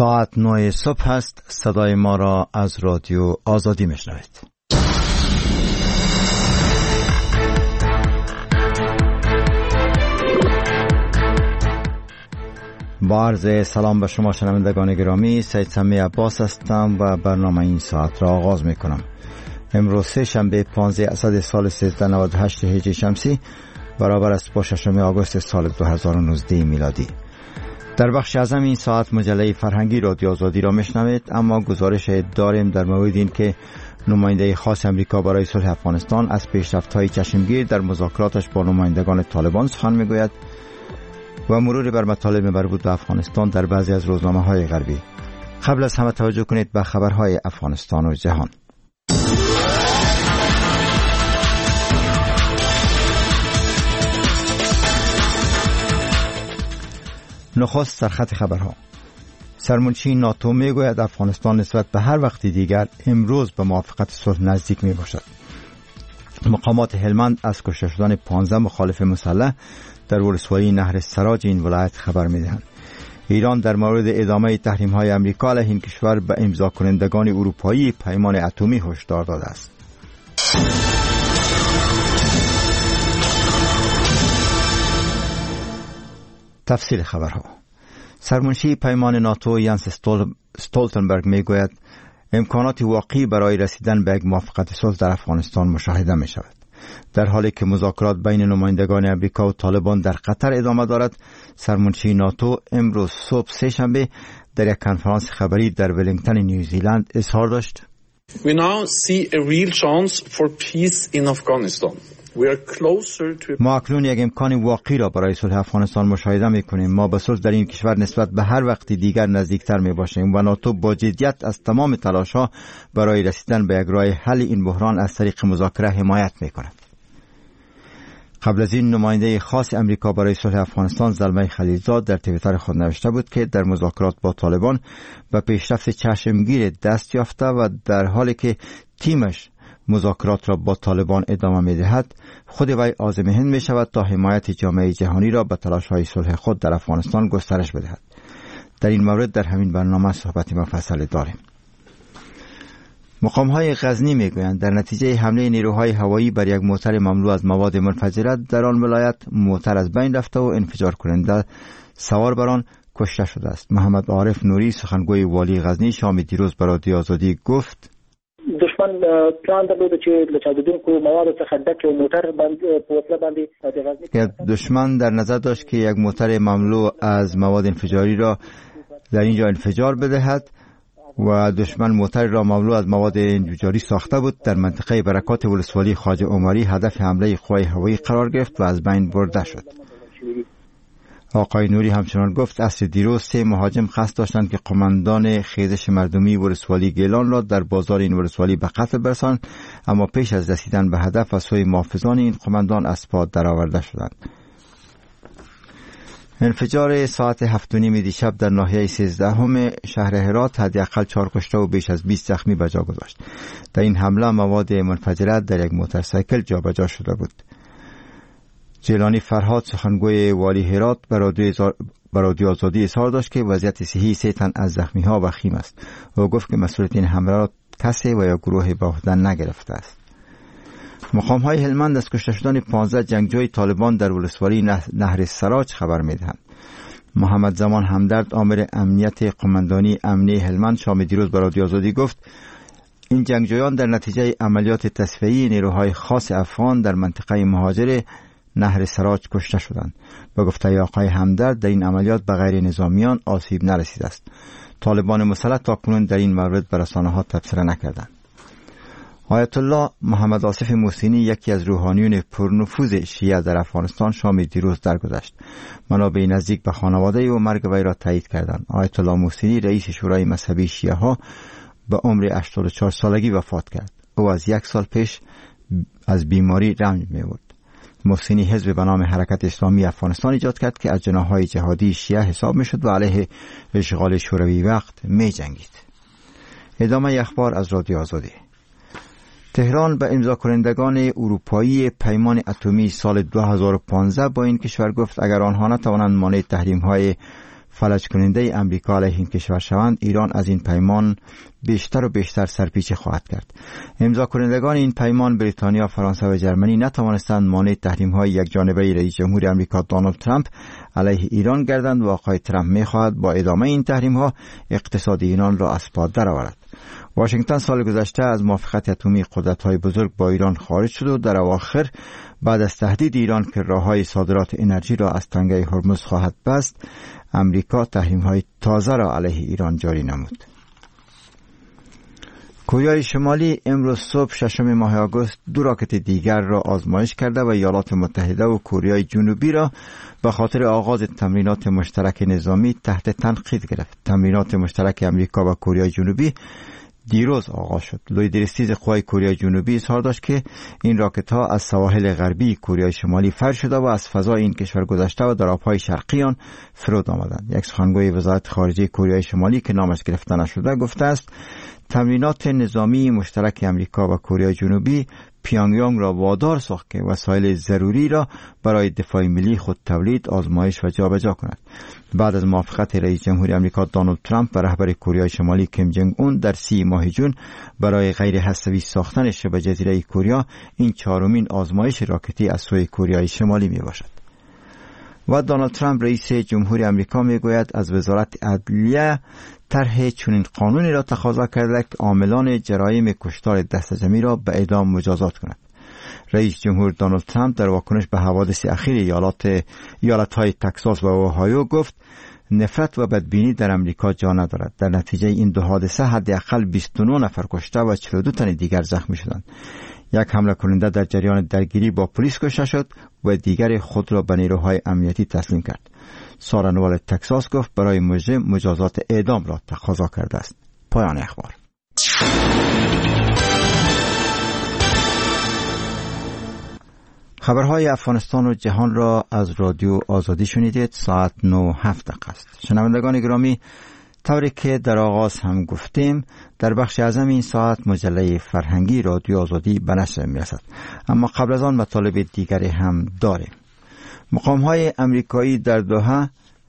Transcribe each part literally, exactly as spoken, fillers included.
ساعت نه صبح است. صدای ما را از رادیو آزادی میشنوید. با عرض سلام به شما شنوندگان گرامی، سید سمی عباس هستم و برنامه این ساعت را آغاز می کنم. امروز سه شنبه پانزده اسد سال سیزده نود و هشت هجری شمسی برابر است با ششم آگوست سال دو هزار و نوزده میلادی. در بخش اعظم این ساعت مجله فرهنگی رادیو آزادی را میشنوید، اما گزارش داریم در مورد این که نماینده خاص امریکا برای صلح افغانستان از پیشرفت‌های چشمگیر در مذاکراتش با نمایندگان طالبان سخن میگوید و مرور بر مطالب مربوط به افغانستان در بعضی از روزنامه‌های غربی. قبل از همه توجه کنید به خبرهای افغانستان و جهان. نخست سرخط خبرها. سرمنشی ناتو میگوید افغانستان نسبت به هر وقت دیگر امروز به موافقت صلح نزدیک می باشد. مقامات هلمند از کشته شدن پانزده مخالف مسلح در ولسوالی نهر سراج این ولایت خبر می دهند. ایران در مورد ادامه تحریم های امریکا علیه این کشور به امضا کنندگان اروپایی پیمان اتمی هشدار داده است. تفصیل خبرها. سرمنشی پیمان ناتو یانس استولتنبرگ می گوید امکانات واقعی برای رسیدن به یک موافقت صلح در افغانستان مشاهده می شود. در حالی که مذاکرات بین نمایندگان امریکا و طالبان در قطر ادامه دارد، سرمنشی ناتو امروز صبح سه شنبه در یک کنفرانس خبری در ولینگتن نیوزیلند اظهار داشت: We now see a real chance for peace in Afghanistan. We are closer to... ما اکنون یک امکان واقعی را برای صلح افغانستان مشاهده می‌کنیم. ما به صلح در این کشور نسبت به هر وقت دیگر نزدیکتر می‌باشیم و ناتو با جدیت از تمام تلاش‌ها برای رسیدن به یک راه حل این بحران از طریق مذاکره حمایت می‌کند. قبل از این نماینده خاص امریکا برای صلح افغانستان زلمه خلیلزاد در توییتر خود نوشته بود که در مذاکرات با طالبان به پیشرفت چشمگیر دست یافته و در حالی که تیمش مذاکرات را با طالبان ادامه می‌دهد، خود وی عازم هند می‌شود تا حمایت جامعه جهانی را به تلاش‌های صلح خود در افغانستان گسترش بدهد. در این مورد در همین برنامه صحبت مفصل داریم. مقام‌های غزنی می‌گویند در نتیجه حمله نیروهای هوایی بر یک موتر مملو از مواد منفجره در آن ولایت، موتر از بین رفته و انفجار کننده سوار بر آن کشته شده است. محمد عارف نوری سخنگوی والی غزنی شام دیروز به رادیو آزادی گفت: دشمن پلان درلوده چې له چاودونکو موادو څخه ډک یو موټر باندې په وسله باندې د غزنی دشمن در نظر داشت که یک موتر مملو از مواد انفجاری را در اینجا انفجار بدهد و دشمن موتر را مملو از مواد انفجاری ساخته بود. در منطقه برکات ولسوالی خواجه عمری هدف حمله قوای هوایی قرار گرفت و از بین برده شد. آقای نوری همچنان گفت عصر دیروز سه مهاجم قصد داشتند که قماندان خیزش مردمی ولسوالی گیلان را در بازار این ولسوالی به قتل برسانند، اما پیش از رسیدن به هدف از سوی محافظان این قماندان از پا درآورده شدند. انفجار ساعت هفت و نیم دیشب در ناحیه سیزدهم شهر هرات حداقل چهار کشته و بیش از بیست زخمی به جا گذاشت. در این حمله مواد منفجره در یک موتورسیکل جابجا شده بود. جیلانی فرهاد سخنگوی والی هرات به رادیو آزادی اظهار داشت که وضعیت صحی سه تن از زخمی‌ها وخیم است و گفت که مسئولیت این حمله را کسی و یا گروه به عهده نگرفته است. مقام‌های هلمند از کشته شدن پانزده جنگجوی طالبان در ولسوالی نهر سراج خبر می‌دهند. محمد زمان همدرد آمر امنیت قماندانی امنی هلمند شام دیروز به رادیو آزادی گفت این جنگجویان در نتیجه عملیات تصفیه‌ای نیروهای خاص افغان در منطقه مهاجر نهر سراج کشته شدند. با گفته آقای همدرد در این عملیات به غیر نظامیان آسیب نرسیده است. طالبان مسلح تاکنون در این مورد به رسانه‌ها تبصره نکردند. آیت الله محمد آصف محسنی یکی از روحانیون پرنفوذ شیعه در افغانستان شام دیروز درگذشت. منابع نزدیک به خانواده و مرگ وی را تایید کردند. آیت الله محسنی رئیس شورای مذهبی شیعه ها به عمر هشتاد و چهار سالگی وفات کرد. او از یک سال پیش از بیماری رنج می‌برد. محسنی حزب به نام حرکت اسلامی افغانستان ایجاد کرد که از جناح‌های جهادی شیعه حساب می‌شد و علیه اشغال شوروی وقت می‌جنگید. ادامه اخبار از رادیو آزادی. تهران به امضا کنندگان اروپایی پیمان اتمی سال دو هزار و پانزده با این کشور گفت اگر آنها نتوانند مانع تحریم‌های فلج کننده امریکا علیه این کشور شوند، ایران از این پیمان بیشتر و بیشتر سرپیچی خواهد کرد. امضا کنندگان این پیمان بریتانیا، فرانسه و جرمنی نتوانستند مانع تحریم‌های یکجانبه رئیس جمهور امریکا دونالد ترامپ علیه ایران گردند و آقای ترامپ می‌خواهد با ادامه این تحریم‌ها اقتصاد ایران را از پا درآورد. واشنگتن سال گذشته از موافقت اتمی قدرت‌های بزرگ با ایران خارج شد و در اواخر بعد از تهدید ایران که راه‌های صادرات انرژی را از تنگه هرمز خواهد بست، امریکا تحریم‌های تازه را علیه ایران جاری نمود. کره شمالی امروز صبح ششم ماه آگوست دو راکت دیگر را آزمایش کرده و ایالات متحده و کره جنوبی را به خاطر آغاز تمرینات مشترک نظامی تحت تنقید گرفت. تمرینات مشترک امریکا و کره جنوبی دیروز آغاز شد. لویدرستیز قوای کره جنوبی اظهار داشت که این راکت ها از سواحل غربی کره شمالی فرد شده و از فضای این کشور گذشته و در آبهای شرقی آن فرود آمدند. یک سخنگوی وزارت خارجه کره شمالی که نامش گرفته نشده گفته است تمرینات نظامی مشترک امریکا و کره جنوبی پیانگیانگ را وادار ساخت که وسایل ضروری را برای دفاع ملی خود تولید، آزمایش و جابجا کند. بعد از موافقت رئیس جمهور امریکا دونالد ترامپ و رهبر کره شمالی کیم جنگ اون در سی ماه جون برای غیر هسته‌ای ساختن شبه جزیره کره، این چهارمین آزمایش راکتی از سوی کره شمالی می باشد. و دونالد ترامپ رئیس جمهور امریکا می گوید از وزارت عدلیه طرح چنین قانونی را تقاضا کرده که عاملان جرایم کشتار دستجمعی را به اعدام مجازات کند. رئیس جمهور دونالد ترامپ در واکنش به حوادث اخیر ایالات ایالت‌های تگزاس و اوهایو گفت نفرت و بدبینی در امریکا جا ندارد. در نتیجه این دو حادثه حداقل بیست و نه نفر کشته و چهل و دو تن دیگر زخمی شدند. یک حمله کننده در جریان درگیری با پلیس کشته شد و دیگر خود را به نیروهای امنیتی تسلیم کرد. سارا نوال تگزاس گفت برای مجرم مجازات اعدام را تقاضا کرده است. پایان اخبار. خبرهای افغانستان و جهان را از رادیو آزادی شنیدید. ساعت نه و هفت دقیقه است. شنوندگان گرامی، طوری که در آغاز هم گفتیم در بخش اعظم این ساعت مجله فرهنگی رادیو آزادی به نشر می‌رسد، اما قبل از آن مطالب دیگری هم داریم. مقام‌های امریکایی در دوحه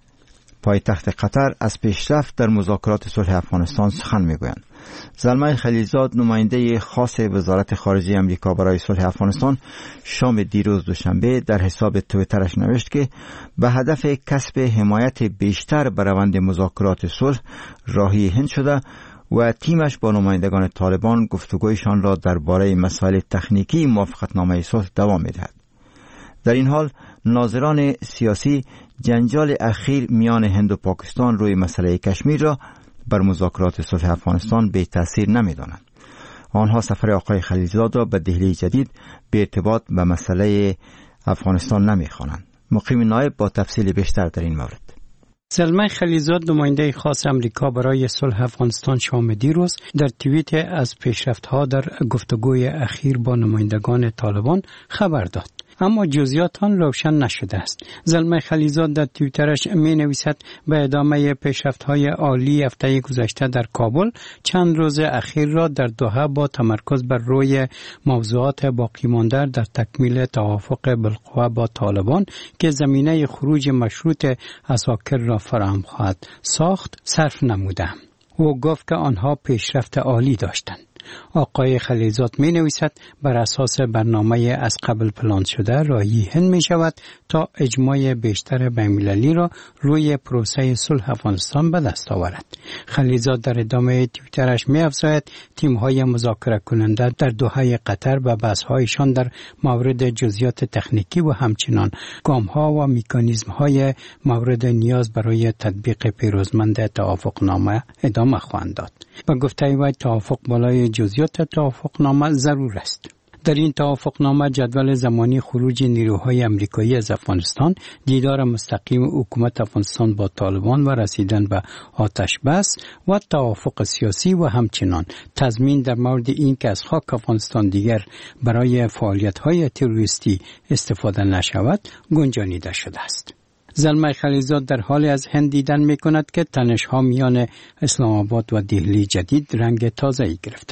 پایتخت قطر از پیشرفت در مذاکرات صلح افغانستان سخن می‌گویند. زلمه خلیلزاد نماینده خاص وزارت خارجه امریکا برای صلح افغانستان شام دیروز دوشنبه در حساب توییترش نوشت که به هدف کسب حمایت بیشتر بر روند مذاکرات صلح راهی هند شده و تیمش با نمایندگان طالبان گفتگویشان را درباره مسائل تکنیکی موافقتنامه صلح دوام می‌دهد. در این حال ناظران سیاسی جنجال اخیر میان هند و پاکستان روی مسئله کشمیر را بر مذاکرات صلح افغانستان به تأثیر نمی‌دانند. آنها سفر آقای خلیلزاد را به دهلی جدید به ارتباط به مسئله افغانستان نمی‌خوانند. مقیم نایب با تفصیل بیشتر در این مورد. زلمه خلیلزاد نماینده خاص امریکا برای صلح افغانستان شام دیروز در توییت از پیشرفت‌ها در گفتگوی اخیر با نمایندگان طالبان خبر داد، اما جزئیات آن روشن نشده است. زلمه خلیلزاد در توییترش می نویسد به ادامه پیشرفت‌های عالی هفته گذشته در کابل، چند روز اخیر را در دوحه با تمرکز بر روی موضوعات باقی مانده در تکمیل توافق بالقوه با طالبان که زمینه خروج مشروط عساکر را فراهم خواهد ساخت صرف نمودم. او گفت که آنها پیشرفت عالی داشتند. آقای خلیلزاد می نویسد بر اساس برنامه از قبل پلان شده راهی هند می شود تا اجماع بیشتر بین‌المللی را روی پروسه صلح افغانستان به دست آورد. خلیلزاد در ادامه توییترش می افزاید تیم‌های مذاکره کننده در دوحه قطر و بحث‌هایشان در مورد جزئیات تکنیکی و همچنان گام‌ها و مکانیزم‌های مورد نیاز برای تطبیق پیروزمند توافقنامه ادامه خواهند داد. با گفته وی توافق بالای جزئیات توافقنامه ضرور است. در این توافقنامه جدول زمانی خروج نیروهای امریکایی از افغانستان، دیدار مستقیم حکومت افغانستان با طالبان و رسیدن به آتش بس و توافق سیاسی و همچنان تضمین در مورد این که از خاک افغانستان دیگر برای فعالیت‌های تروریستی استفاده نشود گنجانیده شده است. زلمه خلیلزاد در حال از هند دیدن می کند که تنش‌ها میان اسلام آباد و دهلی جدید رنگ تازه‌ای گرفته است.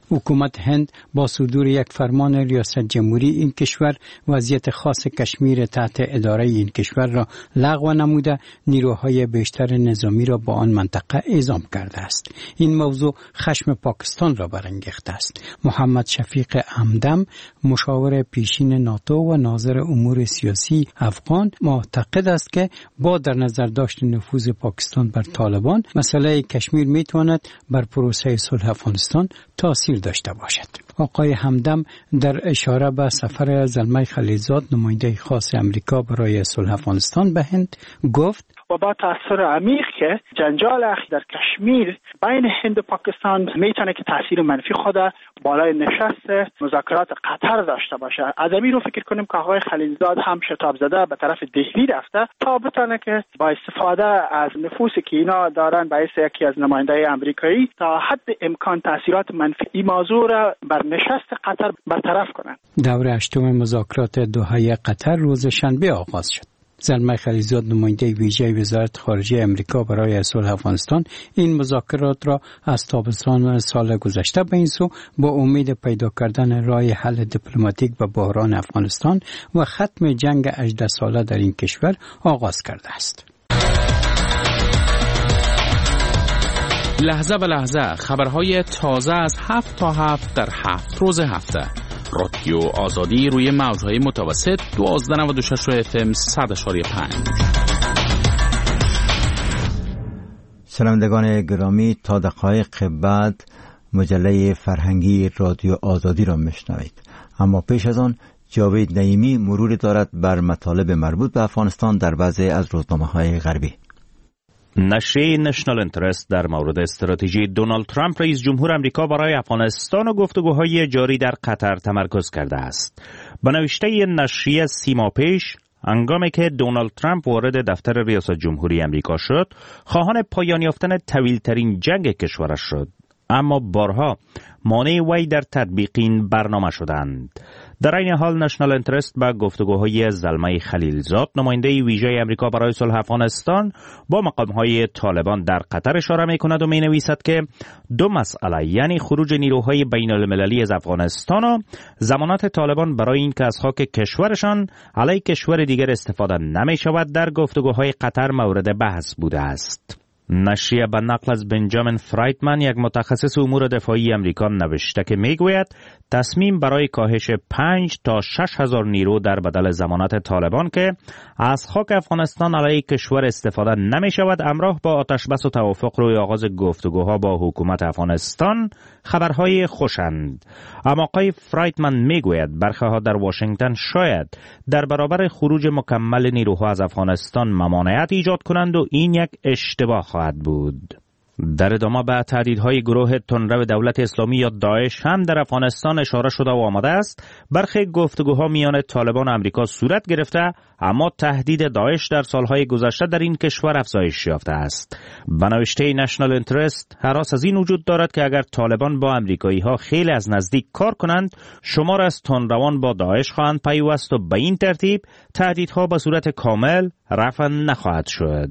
حکومت هند با صدور یک فرمان ریاست جمهوری این کشور وضعیت خاص کشمیر تحت اداره این کشور را لغو نموده نیروهای بیشتر نظامی را با آن منطقه اعزام کرده است. این موضوع خشم پاکستان را برانگیخته است. محمد شفیق همدم مشاور پیشین ناتو و ناظر امور سیاسی افغان معتقد است که با در نظر داشت نفوذ پاکستان بر طالبان مسئله کشمیر میتواند بر پروسه صلح افغانستان تاثیر داشته باشد. آقای همدم در اشاره به سفر زلمه خلیلزاد نماینده خاص امریکا برای صلح افغانستان به هند گفت و با تاثیر عمیق که جنجال اخیر در کشمیر بین هند و پاکستان میتونه که تاثیر منفی خود بالای نشست مذاکرات قطر داشته باشه. از این رو فکر کنیم که آقای خلیلزاد هم شتاب زده به طرف دهلی رفته تا بتونه که با استفاده از نفوذی که اینا دارن باعث یکی از نماینده آمریکایی تا حد امکان تاثیرات منفی این موضوع را بر نشست قطر برطرف کنند. دوره هشتم مذاکرات دوحه قطر روز شنبه آغاز شد. زلمه خلیلزاد نماینده ویژه وزارت خارجه امریکا برای صلح افغانستان این مذاکرات را از تابستان سال گذشته به این سو با امید پیدا کردن راه حل دیپلماتیک به بحران افغانستان و ختم جنگ هجده ساله در این کشور آغاز کرده است. لحظه به لحظه خبرهای تازه از هفت تا هفت در هفت روز هفته. رادیو آزادی روی موجهای متوسط دوازده نود و شش اف ام صد اشاری پنج. شنوندگان گرامی تا دقایق بعد مجله فرهنگی رادیو آزادی را میشنوید. اما پیش از آن جاوید نعیمی مروری دارد بر مطالب مربوط به افغانستان در بعضی از روزنامه‌های غربی. نشریه نشنال انترست در مورد استراتژی دونالد ترامپ رئیس جمهور آمریکا برای افغانستان و گفتگوهای جاری در قطر تمرکز کرده است. به نوشته نشریه سی ماه پیش، هنگامی که دونالد ترامپ وارد دفتر ریاست جمهوری آمریکا شد، خواهان پایان یافتن طویل‌ترین جنگ کشورش شد، اما بارها مانع وی در تطبیق این برنامه شدند. در این حال نشنال انترست با گفتگوهای زلمه خلیلزاد نماینده ویژه آمریکا برای صلح افغانستان با مقامهای طالبان در قطر اشاره می‌کند و می‌نویسد که دو مسئله یعنی خروج نیروهای بین المللی از افغانستان و ضمانت طالبان برای اینکه از خاک کشورشان علیه کشور دیگر استفاده نمی‌شود در گفتگوهای قطر مورد بحث بوده است. نشریه به نقل از بنجامین فرایتمن یک متخصص امور دفاعی امریکا نوشته که میگوید تصمیم برای کاهش پنج تا شش هزار نیرو در بدل ضمانت طالبان که از خاک افغانستان علیه کشور استفاده نمی شود همراه با آتشبس و توافق روی آغاز گفتگوها با حکومت افغانستان خبرهای خوشند. اما آقای فرایتمن میگوید برخی ها در واشنگتن شاید در برابر خروج مکمل نیروها از افغانستان ممانعت ایجاد کنند و این یک اشتباه خواهد بود. در ادامه به تهدیدهای گروه تندرو دولت اسلامی یا داعش هم در افغانستان اشاره شده و آمده است. برخی گفتگوها میان طالبان و امریکا صورت گرفته، اما تهدید داعش در سالهای گذشته در این کشور افزایش یافته است. به نوشته نشنال انترست هراس از این وجود دارد که اگر طالبان با امریکایی ها خیلی از نزدیک کار کنند، شمار از تندروان با داعش خواهند پیوست و به این ترتیب تهدیدها به صورت کامل رفع نخواهد شد.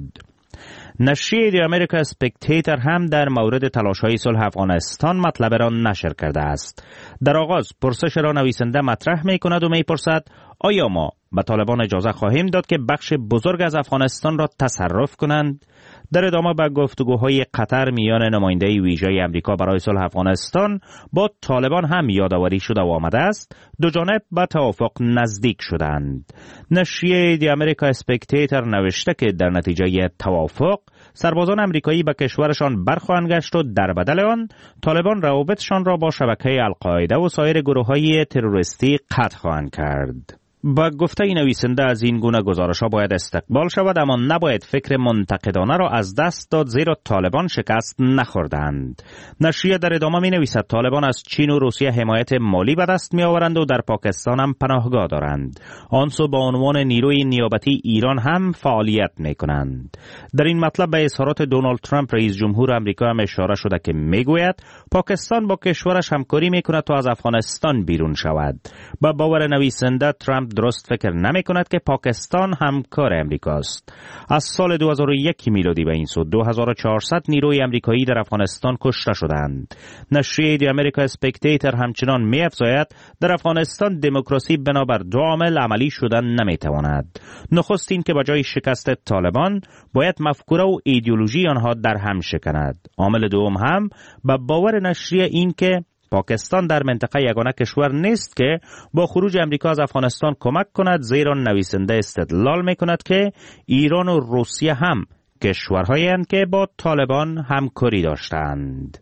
نشریه دی امریکا اسپکتیتر هم در مورد تلاش‌های صلح افغانستان مطلب را نشر کرده است. در آغاز پرسش را نویسنده مطرح می‌کند و می‌پرسد آیا ما به طالبان اجازه خواهیم داد که بخش بزرگ از افغانستان را تصرف کنند؟ در ادامه به گفتگوهای قطر میان نماینده ویژه آمریکا برای صلح افغانستان با طالبان هم یادآوری شده و آمده است. دو جانب به توافق نزدیک شدند. نشریه دی امریکا اسپکتیتر نوشته که در نتیجه توافق سربازان امریکایی به کشورشان برخواهند گشت و در بدل آن طالبان روابطشان را با شبکه القاعده و سایر گروه‌های تروریستی قطع خواهند کرد. با گفته نویسنده از این گونه گزارش‌ها باید استقبال شود، اما نباید فکر منتقدانه را از دست داد زیرا طالبان شکست نخوردند. نشریه در ادامه می‌نویسد طالبان از چین و روسیه حمایت مالی به دست می‌آورند و در پاکستان هم پناهگاه دارند. آنسو با عنوان نیروی نیابتی ایران هم فعالیت می‌کنند. در این مطلب به اظهارات دونالد ترامپ رئیس جمهور آمریکا هم اشاره شده که می‌گوید پاکستان با کشورش همکاری می‌کند تا از افغانستان بیرون شود. با باور نویسنده ترامپ درست فکر نمی کند که پاکستان همکار امریکاست. از سال دو هزار و یک میلادی به این سو دو هزار و چهارصد نیروی امریکایی در افغانستان کشته شدند. نشریه دی امریکا اسپکتیتر همچنان می افزاید در افغانستان دموکراسی بنابر دو عامل عملی شدن نمی تواند. نخست این که به جای شکست طالبان باید مفکوره و ایدئولوژی آنها در هم شکند. عامل دوم هم به باور نشریه این که پاکستان در منطقه یگانه کشور نیست که با خروج امریکا از افغانستان کمک کند، زیرا نویسنده استدلال می کند که ایران و روسیه هم کشورهایی هستند که با طالبان همکاری داشتند.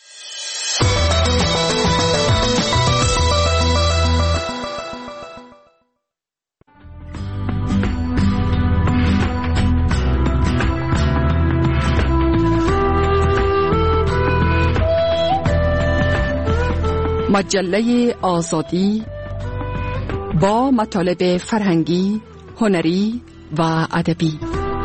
مجله آزادی با مطالب فرهنگی، هنری و ادبی.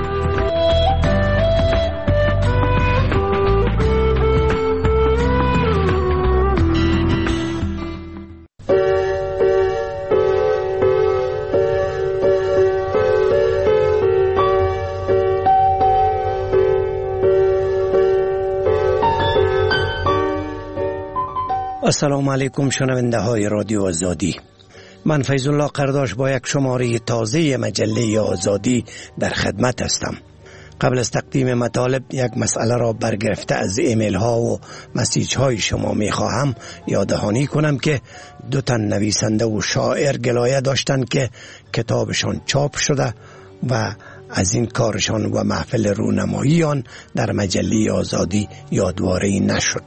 السلام علیکم شنونده های رادیو آزادی. من فیض الله قرداش با یک شماره تازه مجله آزادی در خدمت هستم. قبل از تقدیم مطالب یک مسئله را برگرفته از ایمیل ها و مسیج های شما می خواهم یاددهانی کنم که دو تن نویسنده و شاعر گلایه داشتند که کتابشان چاپ شده و از این کارشان و محفل رونمایی آن در مجله آزادی یادواره‌ای نشد.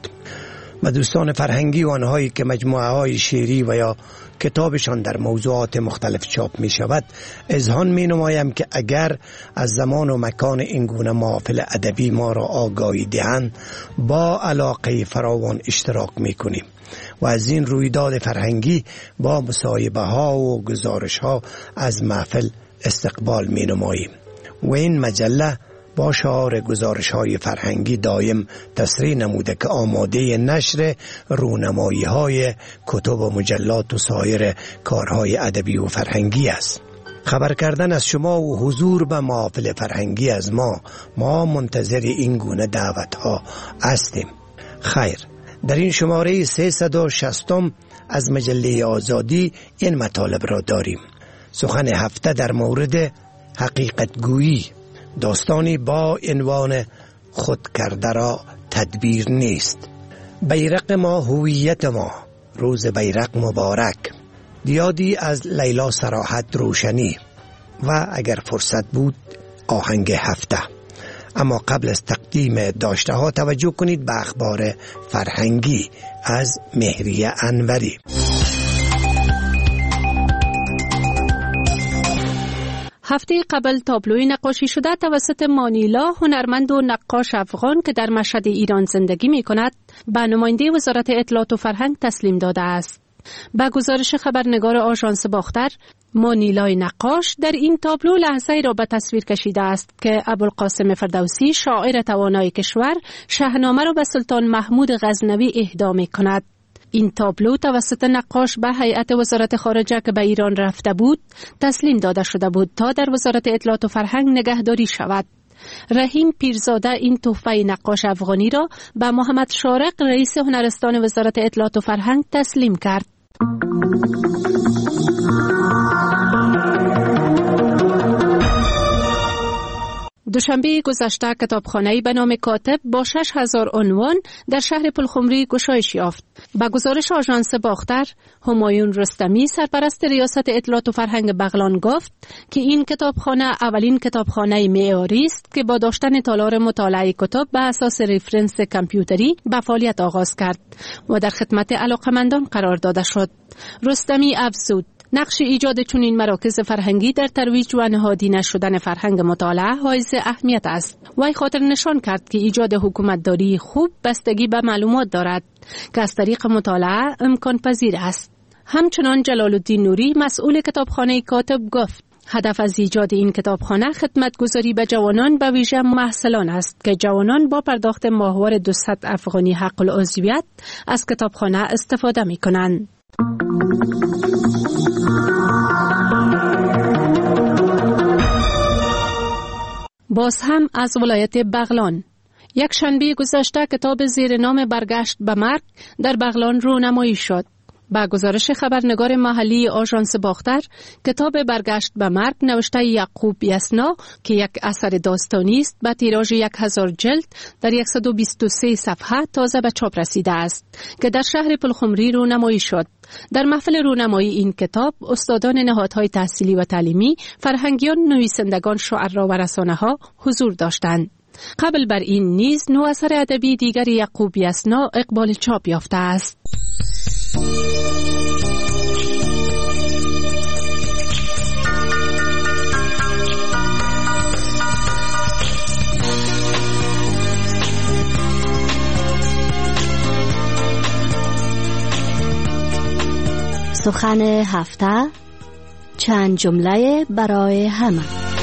و دوستان فرهنگی و آنهایی که مجموعه های شعری و یا کتابشان در موضوعات مختلف چاپ می شود، اذعان می نمایم که اگر از زمان و مکان این گونه محافل ادبی ما را آگاهی دهند، با علاقه فراوان اشتراک می کنیم و از این رویداد فرهنگی با مصاحبه ها و گزارش ها از محفل استقبال می نماییم. و این مجله با شعار گزارش های فرهنگی دایم تصریح نموده که آماده نشر رونمایی های کتب و مجلات و سایر کارهای ادبی و فرهنگی است. خبر کردن از شما و حضور به محافل فرهنگی از ما، ما منتظر این گونه دعوت ها هستیم. خیر، در این شماره سیصد و شصت از مجله آزادی این مطالب را داریم. سخن هفته در مورد حقیقت گویی، داستانی با عنوان خود کرده را تدبیر نیست. بیرق ما هویت ما، روز بیرق مبارک. دیادی از لیلا صراحت روشنی و اگر فرصت بود آهنگ هفته. اما قبل از تقدیم داشته ها توجه کنید به اخبار فرهنگی از مهریه انوری. هفته قبل تابلوی نقاشی شده توسط مانیلا، هنرمند و نقاش افغان که در مشهد ایران زندگی می کند، به نماینده وزارت اطلاعات و فرهنگ تسلیم داده است. به گزارش خبرنگار آژانس باختر، مانیلای نقاش در این تابلو لحظه‌ای را به تصویر کشیده است که ابوالقاسم فردوسی، شاعر توانای کشور، شاهنامه را به سلطان محمود غزنوی اهدا می کند. این تابلو توسط نقاش به هیئت وزارت خارجه که به ایران رفته بود تسلیم داده شده بود تا در وزارت اطلاعات و فرهنگ نگهداری شود. رحیم پیرزاده این تحفه نقاش افغانی را به محمد شارق، رئیس هنرستان وزارت اطلاعات و فرهنگ تسلیم کرد. دوشنبه گذشته کتابخانه‌ای به نام کاتب با شش هزار عنوان در شهر پلخمری گشایش یافت. به گزارش آژانس باختر، همایون رستمی، سرپرست ریاست اطلاعات و فرهنگ بغلان گفت که این کتابخانه اولین کتابخانه معیاری است که با داشتن تالار مطالعه کتاب به اساس رفرنس کامپیوتری به فعالیت آغاز کرد و در خدمت علاقمندان قرار داده شد. رستمی افزود نقش ایجاد چنین مراکز فرهنگی در ترویج و نهادینه شدن فرهنگ مطالعه حائز اهمیت است. وی خاطر نشان کرد که ایجاد حکومتداری خوب بستگی به معلومات دارد که از طریق مطالعه امکان پذیر است. همچنان جلال الدین نوری، مسئول کتابخانه کاتب، گفت هدف از ایجاد این کتابخانه خدمتگزاری به جوانان، به ویژه محصلان است که جوانان با پرداخت ماهوار دویست افغانی حق العضویت از کتابخانه استفاده می کنند. باز هم از ولایت بغلان. یک شنبه گذشته کتاب زیر نام برگشت به مرگ در بغلان رونمایی شد. با گزارش خبرنگار محلی آژانس باختر، کتاب برگشت به مرگ نوشته یعقوب یسنا که یک اثر داستانی است با تیراژ یک هزار جلد در صد و بیست و سه صفحه تازه به چاپ رسیده است که در شهر پلخمری رونمایی شد. در محفل رونمایی این کتاب استادان نهادهای تحصیلی و تعلیمی، فرهنگیان، نویسندگان، شعرا و رسانه‌ها حضور داشتند. قبل بر این نیز نو اثر ادبی دیگر یعقوب یسنا اقبال چاپ یافته است. سخن هفته، چند جمله برای همه.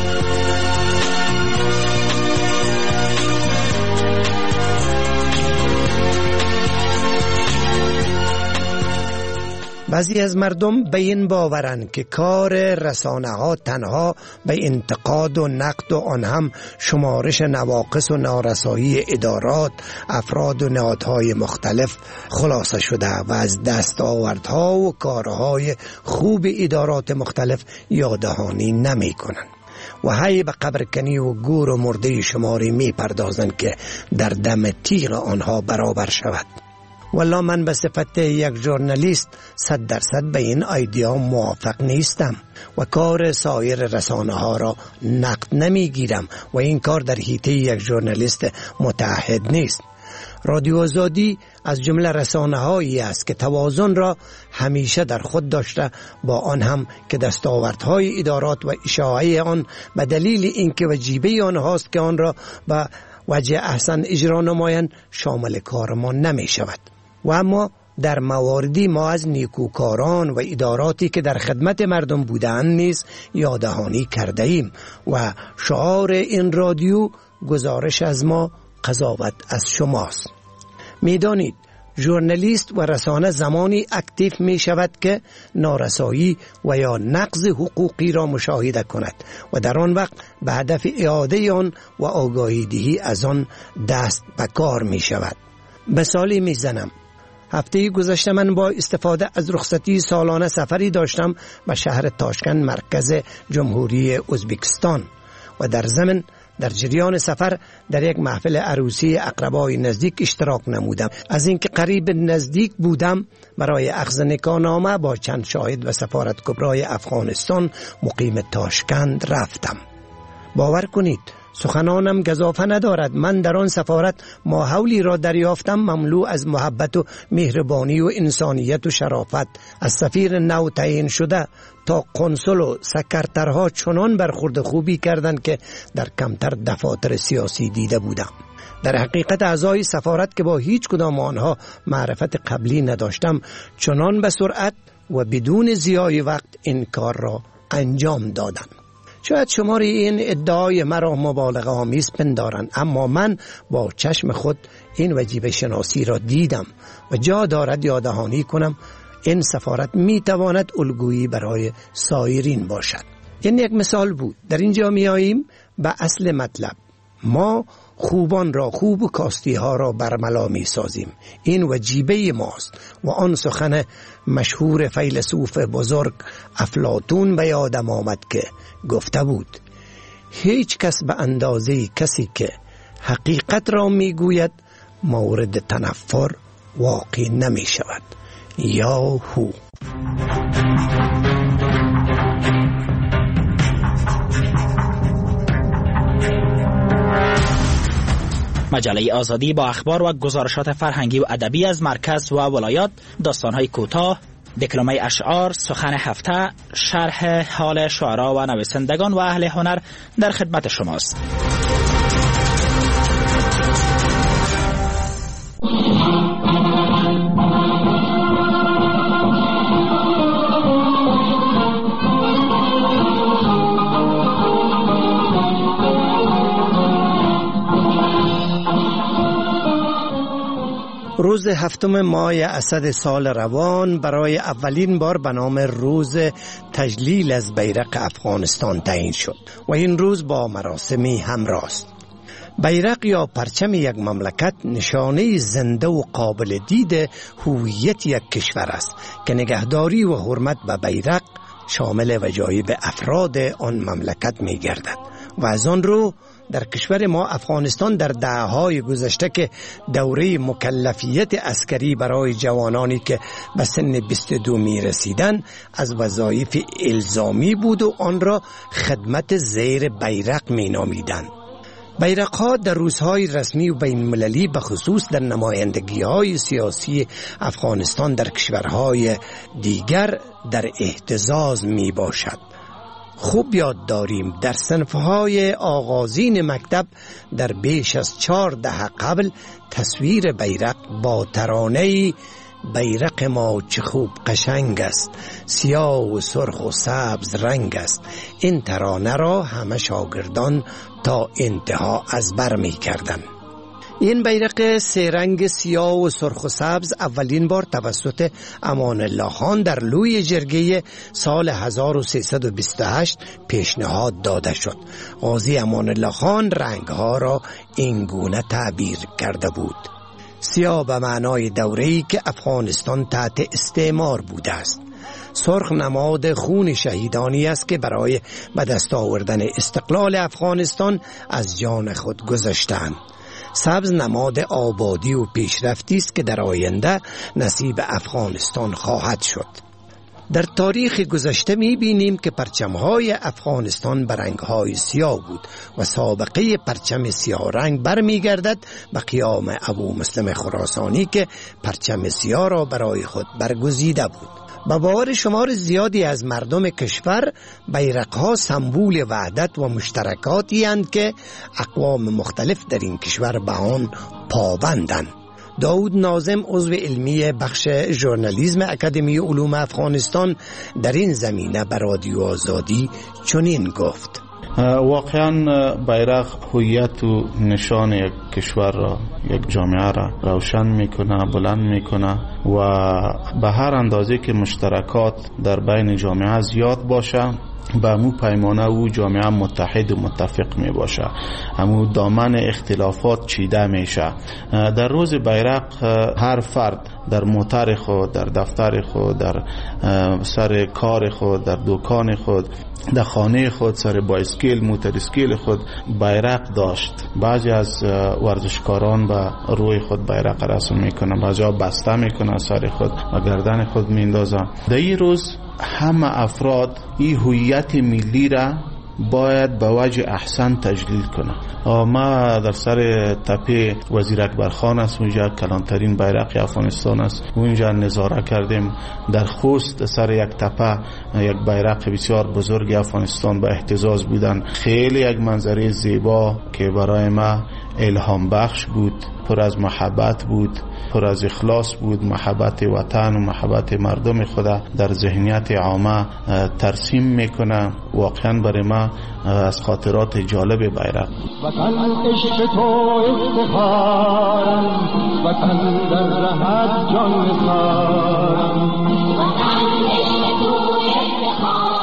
بعضی از مردم به این باورند که کار رسانه ها تنها به انتقاد و نقد و آن هم شمارش نواقص و نارسایی ادارات، افراد و نهادهای مختلف خلاصه شده و از دستاوردها و کارهای خوب ادارات مختلف یاددهانی نمی کنند و هی به قبرکنی و گور و مرده شماری می پردازند که در دم تیغ آنها برابر شود. والا من به صفت یک ژورنالیست صد درصد به این ایده موافق نیستم و کار سایر رسانه ها را نقد نمی گیرم و این کار در حیطه یک ژورنالیست متعهد نیست. رادیو آزادی از جمله رسانه هایی است که توازن را همیشه در خود داشته، با آن هم که دستاوردهای ادارات و اشاعه آن به دلیل اینکه وجیبه آنهاست که آن را به وجه احسن اجرا نمایند شامل کار ما نمی شود. و اما در مواردی ما از نیکوکاران و اداراتی که در خدمت مردم بودند نیز یاددهانی کرده ایم و شعار این رادیو گزارش از ما قضاوت از شماست. میدانید ژورنالیست و رسانه زمانی اکتیو می شود که نارسایی و یا نقض حقوقی را مشاهده کند و در آن وقت به هدف اعاده آن و آگاهی دهی از آن دست به کار می شود. مثالی می زنم. هفته گذشته من با استفاده از رخصتی سالانه سفری داشتم به شهر تاشکند مرکز جمهوری ازبکستان و در ضمن در جریان سفر در یک محفل عروسی اقربای نزدیک اشتراک نمودم. از اینکه قریب نزدیک بودم برای اخذ نکاحنامه با چند شاهد و سفارت کبرای افغانستان مقیم تاشکند رفتم. باور کنید سخنانم گزافه ندارد. من در آن سفارت ماحولی را دریافتم مملو از محبت و مهربانی و انسانیت و شرافت. از سفیر نو تعیین شده تا قنصل و سکرترها چنان برخورد خوبی کردند که در کمتر دفاتر سیاسی دیده بودم. در حقیقت اعضای سفارت که با هیچ کدام آنها معرفت قبلی نداشتم چنان به سرعت و بدون ضیاع وقت این کار را انجام دادند. شاید شماری این ادعای مرا مبالغه آمیز پندارند، اما من با چشم خود این وجیبه شناسی را دیدم و جا دارد یاددهانی کنم. این سفارت می تواند الگویی برای سایرین باشد. این یک مثال بود. در اینجا می آییم به اصل مطلب. ما خوبان را خوب و کاستی ها را برملا می سازیم. این وجیبه ماست و آن سخن مشهور فیلسوف بزرگ افلاطون به یادم آمد که گفته بود هیچ کس به اندازه کسی که حقیقت را می گوید مورد تنفر واقع نمی شود. یا هو. مجله آزادی با اخبار و گزارشات فرهنگی و ادبی از مرکز و ولایات، داستان‌های کوتاه، دکلمه اشعار، سخن هفته، شرح حال شعرا و نویسندگان و اهل هنر در خدمت شماست. روز هفتم ماه اسد سال روان برای اولین بار به نام روز تجلیل از بیرق افغانستان تعیین شد و این روز با مراسمی همراه است. بیرق یا پرچم یک مملکت نشانه زنده و قابل دید هویت یک کشور است که نگهداری و حرمت به بیرق شامل وجایب افراد آن مملکت می گردد و از آن رو در کشور ما افغانستان در دهه‌های گذشته که دوره مکلفیت عسکری برای جوانانی که به سن بیست و دو می رسیدن از وظایف الزامی بود و آن را خدمت زیر بیرق می نامیدند. بیرق‌ها در روزهای رسمی و بین المللی به خصوص در نمایندگی‌های سیاسی افغانستان در کشورهای دیگر در اهتزاز می باشد. خوب یاد داریم در صنفهای آغازین مکتب در بیش از چهار دهه قبل تصویر بیرق با ترانه‌ای بیرق ما چه خوب قشنگ است، سیاه و سرخ و سبز رنگ است. این ترانه را همه شاگردان تا انتها از بر می کردن. این بیرق سه رنگ سیاه و سرخ و سبز اولین بار توسط امان الله خان در لوی جرگه سال هزار و سیصد و بیست و هشت پیشنهاد داده شد. قاضی امان الله خان رنگها را این گونه تعبیر کرده بود: سیاه به معنای دوره‌ای که افغانستان تحت استعمار بوده است. سرخ نماد خون شهیدانی است که برای به دست آوردن استقلال افغانستان از جان خود گذاشتند. سبز نماد آبادی و پیشرفتی است که در آینده نصیب افغانستان خواهد شد. در تاریخ گذشته می بینیم که پرچم‌های افغانستان به رنگ‌های سیاه بود و سابقه پرچم سیاه رنگ برمیگردد به قیام ابو مسلم خراسانی که پرچم سیاه را برای خود برگزیده بود. با باور شمار زیادی از مردم کشور بیرق‌ها سمبول وحدت و مشترکاتی اند که اقوام مختلف در این کشور به آن پابندند. داود ناظم عضو علمی بخش ژورنالیسم اکادمی علوم افغانستان در این زمینه به رادیو آزادی چنین گفت: واقعا بیرق هویت و نشان یک کشور را، یک جامعه را روشن میکنه، بلند میکنه و به هر اندازه که مشترکات در بین جامعه زیاد باشه به امو پیمانه او جامعه متحد و متفق می باشه، امو دامن اختلافات چیده میشه. در روز بیرق هر فرد در موتر خود، در دفتر خود، در سر کار خود، در دکان خود، در خانه خود، سر بایسکل، موتر اسکیل خود بیرق داشت. بعضی از ورزشکاران به روی خود بیرق رسم میکنه، بعضی بسته میکنه سر خود و گردن خود میندازه. در این روز همه افراد این هویت ملی را باید به وجه احسن تجلیل کنه. ما در سر تپه وزیر اکبر خان است، اونجا کلانترین بیرق افغانستان است، اونجا نظاره کردیم. در خوست سر یک تپه یک بیرق بسیار بزرگ افغانستان به اهتزاز بودن. خیلی یک منظره زیبا که برای ما الهام بخش بود، پر از محبت بود، پر از اخلاص بود. محبت وطن و محبت مردم خدا در ذهنیت عامه ترسیم میکنه. واقعا برای ما از خاطرات جالب بیرق بود. وطن عشق تو افتخارم، وطن در رهت جان نثارم، وطن عشق تو افتخارم.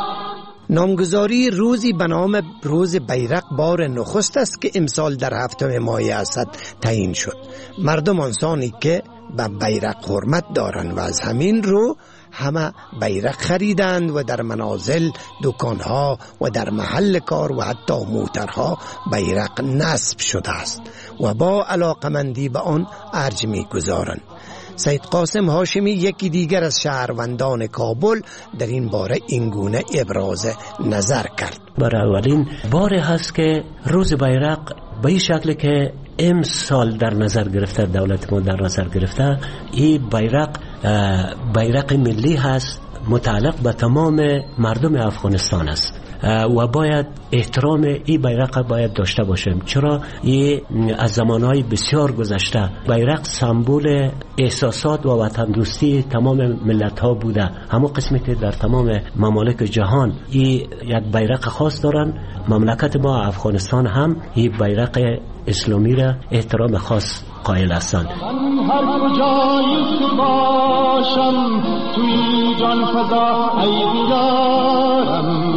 نامگذاری روزی به نام روز بیرق بار نخست است که امسال در هفتم ماه اسد تعیین شد. مردم انسانی که به بیرق حرمت دارند و از همین رو همه بیرق خریدند و در منازل، دکانها و در محل کار و حتی موترها بیرق نصب شده است و با علاقمندی به آن ارج می گذارند. سید قاسم هاشمی یکی دیگر از شهروندان کابل در این باره اینگونه ابراز نظر کرد: برای اولین بار هست که روز بیرق به این شکل که امسال در نظر گرفته، دولت ما در نظر گرفته، این بیرق بیرق ملی هست، متعلق به تمام مردم افغانستان است و باید احترام این بیرق باید داشته باشیم. چرا؟ این از زمانهای بسیار گذشته بیرق سمبل احساسات و وطن دوستی تمام ملت ها بوده. همون قسمی که در تمام ممالک جهان این یک بیرق خاص دارن، مملکت ما افغانستان هم این بیرق اسلامی را احترام خاص قائل هستند. هر کجایی که باشم توی جان فضا ای بیدارم،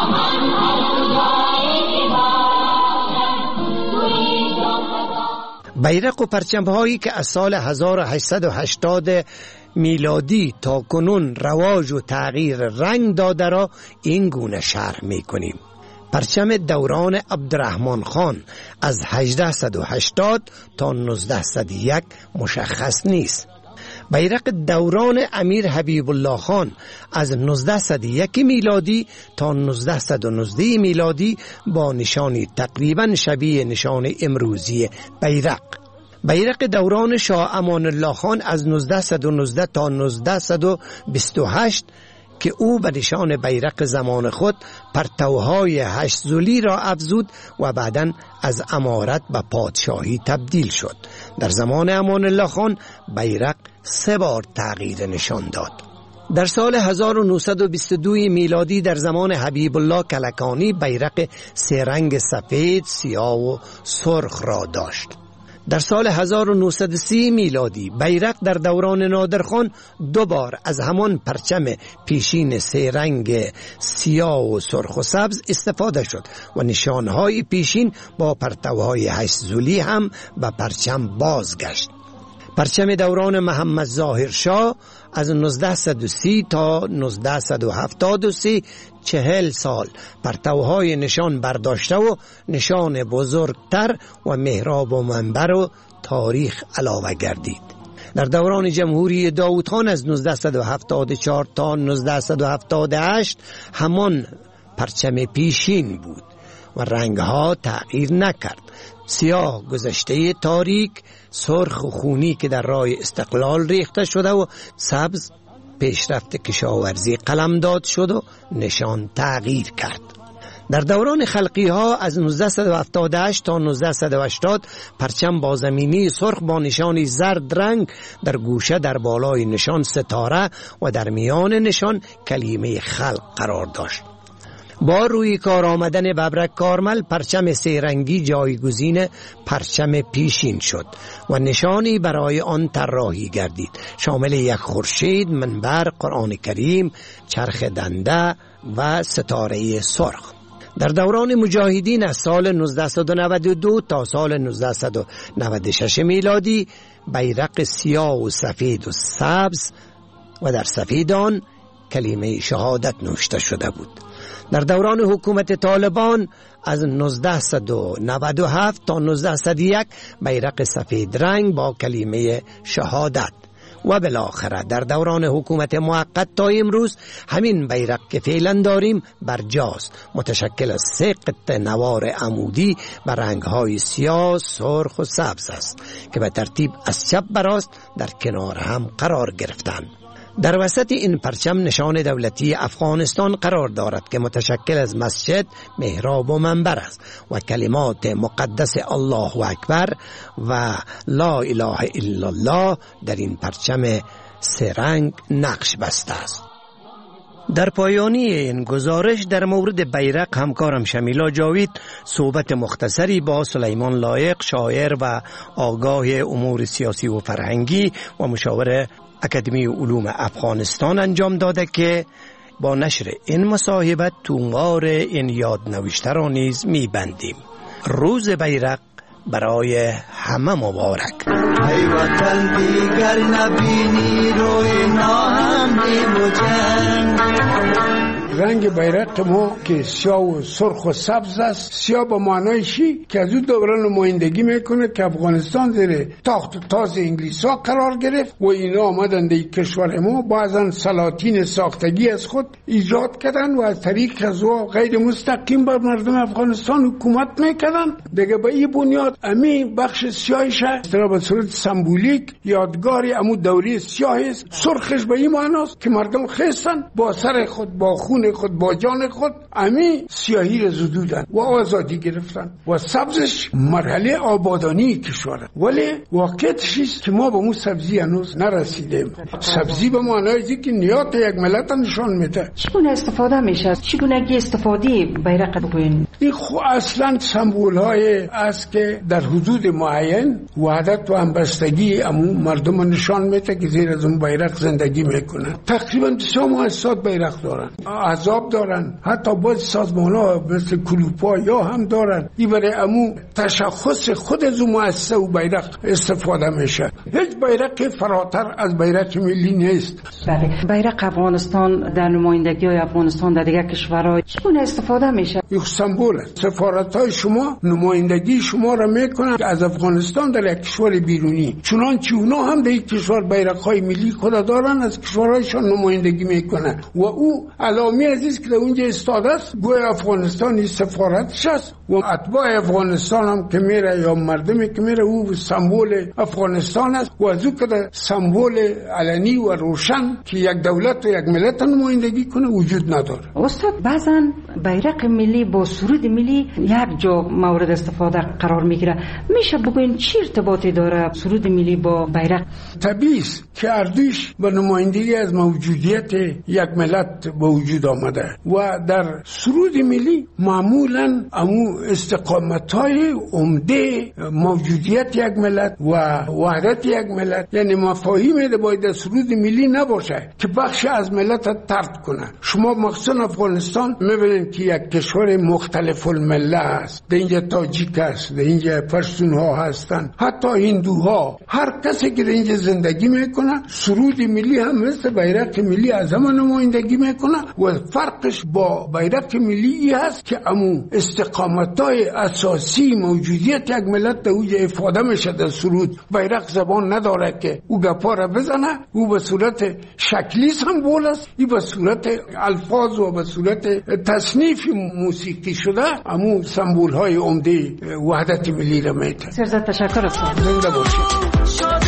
بیرق و پرچم هایی که از سال هزار و هشتصد و هشتاد میلادی تا کنون رواج و تغییر رنگ داده را این گونه شرح می کنیم. پرچم دوران عبدالرحمن خان از هجده و هشتاد تا نوزده صد و یک مشخص نیست. بیرق دوران امیر حبیب الله خان از نوزده صد و یک میلادی تا نوزده صد و نوزده میلادی با نشانی تقریبا شبیه نشان امروزی بیرق. بیرق دوران شاه امان الله خان از نوزده صد و نوزده تا نوزده صد و بیست و هشت که او به نشان بیرق زمان خود پرتوهای هشت ضلعی را افزود و بعداً از امارت به پادشاهی تبدیل شد. در زمان امان الله خان بیرق سه بار تغییر نشان داد. در سال هزار و نهصد و بیست و دو میلادی در زمان حبیب الله کلکانی بیرق سه رنگ سفید، سیاه و سرخ را داشت. در سال هزار و نهصد و سی میلادی بیرق در دوران نادرخان دو بار از همان پرچم پیشین سه رنگ سیاه و سرخ و سبز استفاده شد و نشانهای پیشین با پرتوهای هشت ضلعی هم به پرچم بازگشت. پرچم دوران محمد ظاهر شاه از نوزده صد و سی تا نوزده صد و هفتاد و سه چهل سال پرتوهای نشان برداشته و نشان بزرگتر و محراب و منبر و تاریخ علاوه گردید. در دوران جمهوری داود خان از نوزده صد و هفتاد و چهار تا نوزده صد و هفتاد و هشت همان پرچم پیشین بود و رنگها تغییر نکرد. سیاه گذشته تاریک، سرخ و خونی که در راه استقلال ریخته شده و سبز پیشرفت کشاورزی قلمداد شد و نشان تغییر کرد. در دوران خلقی ها از نوزده صد و هفتاد و هشت تا نوزده صد و هشتاد پرچم بازمینی سرخ با نشانی زرد رنگ در گوشه در بالای نشان ستاره و در میان نشان کلمه خلق قرار داشت. با روی کار آمدن ببرک کارمل پرچم سه رنگی جایگزین پرچم پیشین شد و نشانی برای آن طراحی گردید، شامل یک خورشید، منبر، قرآن کریم، چرخ دنده و ستاره سرخ. در دوران مجاهدین از سال نوزده صد و نود و دو تا سال نوزده صد و نود و شش میلادی بیرق سیاه و سفید و سبز و در سفید آن کلمه شهادت نوشته شده بود. در دوران حکومت طالبان از نوزده صد و نود و هفت تا نوزده صد و یک بیرق سفید رنگ با کلمه شهادت و بالاخره در دوران حکومت موقت تا امروز همین بیرق که فعلا داریم برجاست، متشکل از سه قطعه نوار عمودی و رنگ‌های سیاه، سرخ و سبز است که به ترتیب از چپ به راست در کنار هم قرار گرفتند. در وسط این پرچم نشان دولتی افغانستان قرار دارد که متشکل از مسجد، محراب و منبر است و کلمات مقدس الله اکبر و لا اله الا الله در این پرچم سه رنگ نقش بسته است. در پایانی این گزارش در مورد بیرق همکارم شمیلا جاوید صحبت مختصری با سلیمان لایق، شاعر و آگاه امور سیاسی و فرهنگی و مشاور اکادمی علوم افغانستان انجام داده که با نشر این مصاحبت تومار این یادنوشته را نیز می‌بندیم. روز بیرق برای همه مبارک. ای وطن دیگر نبینی روی ناهمیم و جنگ. رنگ بیرق ما که سیاه و سرخ و سبز است، سیاه به معنای چی که از اون دوره نمایندگی میکنه که افغانستان زیر تاخت و تاز انگلیس ها قرار گرفت و اینا آمدن در کشور ما بعضا سلاطین ساختگی از خود ایجاد کردن و از طریق از او غیر مستقیم بر مردم افغانستان حکومت میکردن. دیگه به این بنیاد امی بخش سیاهش در به صورت سمبولیک یادگاری امو دوره سیاه است. سرخش به این معناست که مردم خستن با سر خود با خون جون خود با جان خود امی سیاهی را زدودن و آزادی گرفتن و سبزش مرحله آبادانی کشور. ولی واقعیتش است که ما به اون سبزی هنوز نرسیدیم. سبزی به معنای که نیات یک ملت نشان میده. چگونه استفاده میشه؟ چگونگی استفاده بیرق بگوین؟ این خو اصلا سمبول های است که در حدود معین وحدت و همبستگی امو مردم نشان میده که زیر از اون بیرق زندگی میکنن. تقریبا دو مؤسسات بیرق دارن، احزاب دارن، حتی باز سازمان ها مثل کلوپا یا هم دارن. این برای امو تشخص خود از اون مؤسسه و بیرق استفاده میشه. هیچ بیرق فراتر از بیرق ملی نیست. بله، بیرق افغانستان در نمایندگی های افغانستان در دیگر کشورها چگونه استفاده میشه؟ یک سمبول است. سفارت های شما نمایندگی شما را میکنن از افغانستان در یک کشور بیرونی، چنانچه اونا هم در یک کشور بیرق های ملی خود دارن، از کشورهایشان نمایندگی میکنن و او علامه عزیز که در اونجا استاد است گوی افغانستانی سفارتش است و اتباع افغانستان هم که میره یا مردمی که میره او سمبول افغانستان است و از او که سمبول علنی و روشن که یک دولت و یک ملت نمایندگی کنه وجود نداره. استاد بعضا بیرق ملی با سرود ملی یک جا مورد استفاده قرار میگیره، میشه بگوین چی ارتباطی داره سرود ملی با بیرق؟ طبیعی است که اردوش به نمایندگی از موجودیت یک ملت به وجود آمده و در سرود ملی معمولا امو استقامت‌های عمده موجودیت یک ملت و وحدت یک ملت، یعنی مفاهیمی که باید در سرود ملی نباشه که بخش از ملت ترد کنه. شما مخصوصا افغانستان میبینید که یک کشور مختلف المله است. در اینجا تاجیک است، در اینجا پشتونها هستن، حتی هندوها. هر کسی که در اینجا زندگی میکنه سرود ملی هم مثل بیرق ملی از همه نمایندگی میکنه و فرقش با بیرق ملی هست که امو استقامت‌های اساسی موجودیت یک ملت در اوج افاده میشه. در سرود بیرق زبان نداره که او گپا را بزنه، او به صورت شکلی سمبول است، ای به صورت الفاظ و به صورت تصنیف موسیقی شده امو سمبول های عمده وحدت ملی را میده. سرزد تشکر استاد. زنده باشید.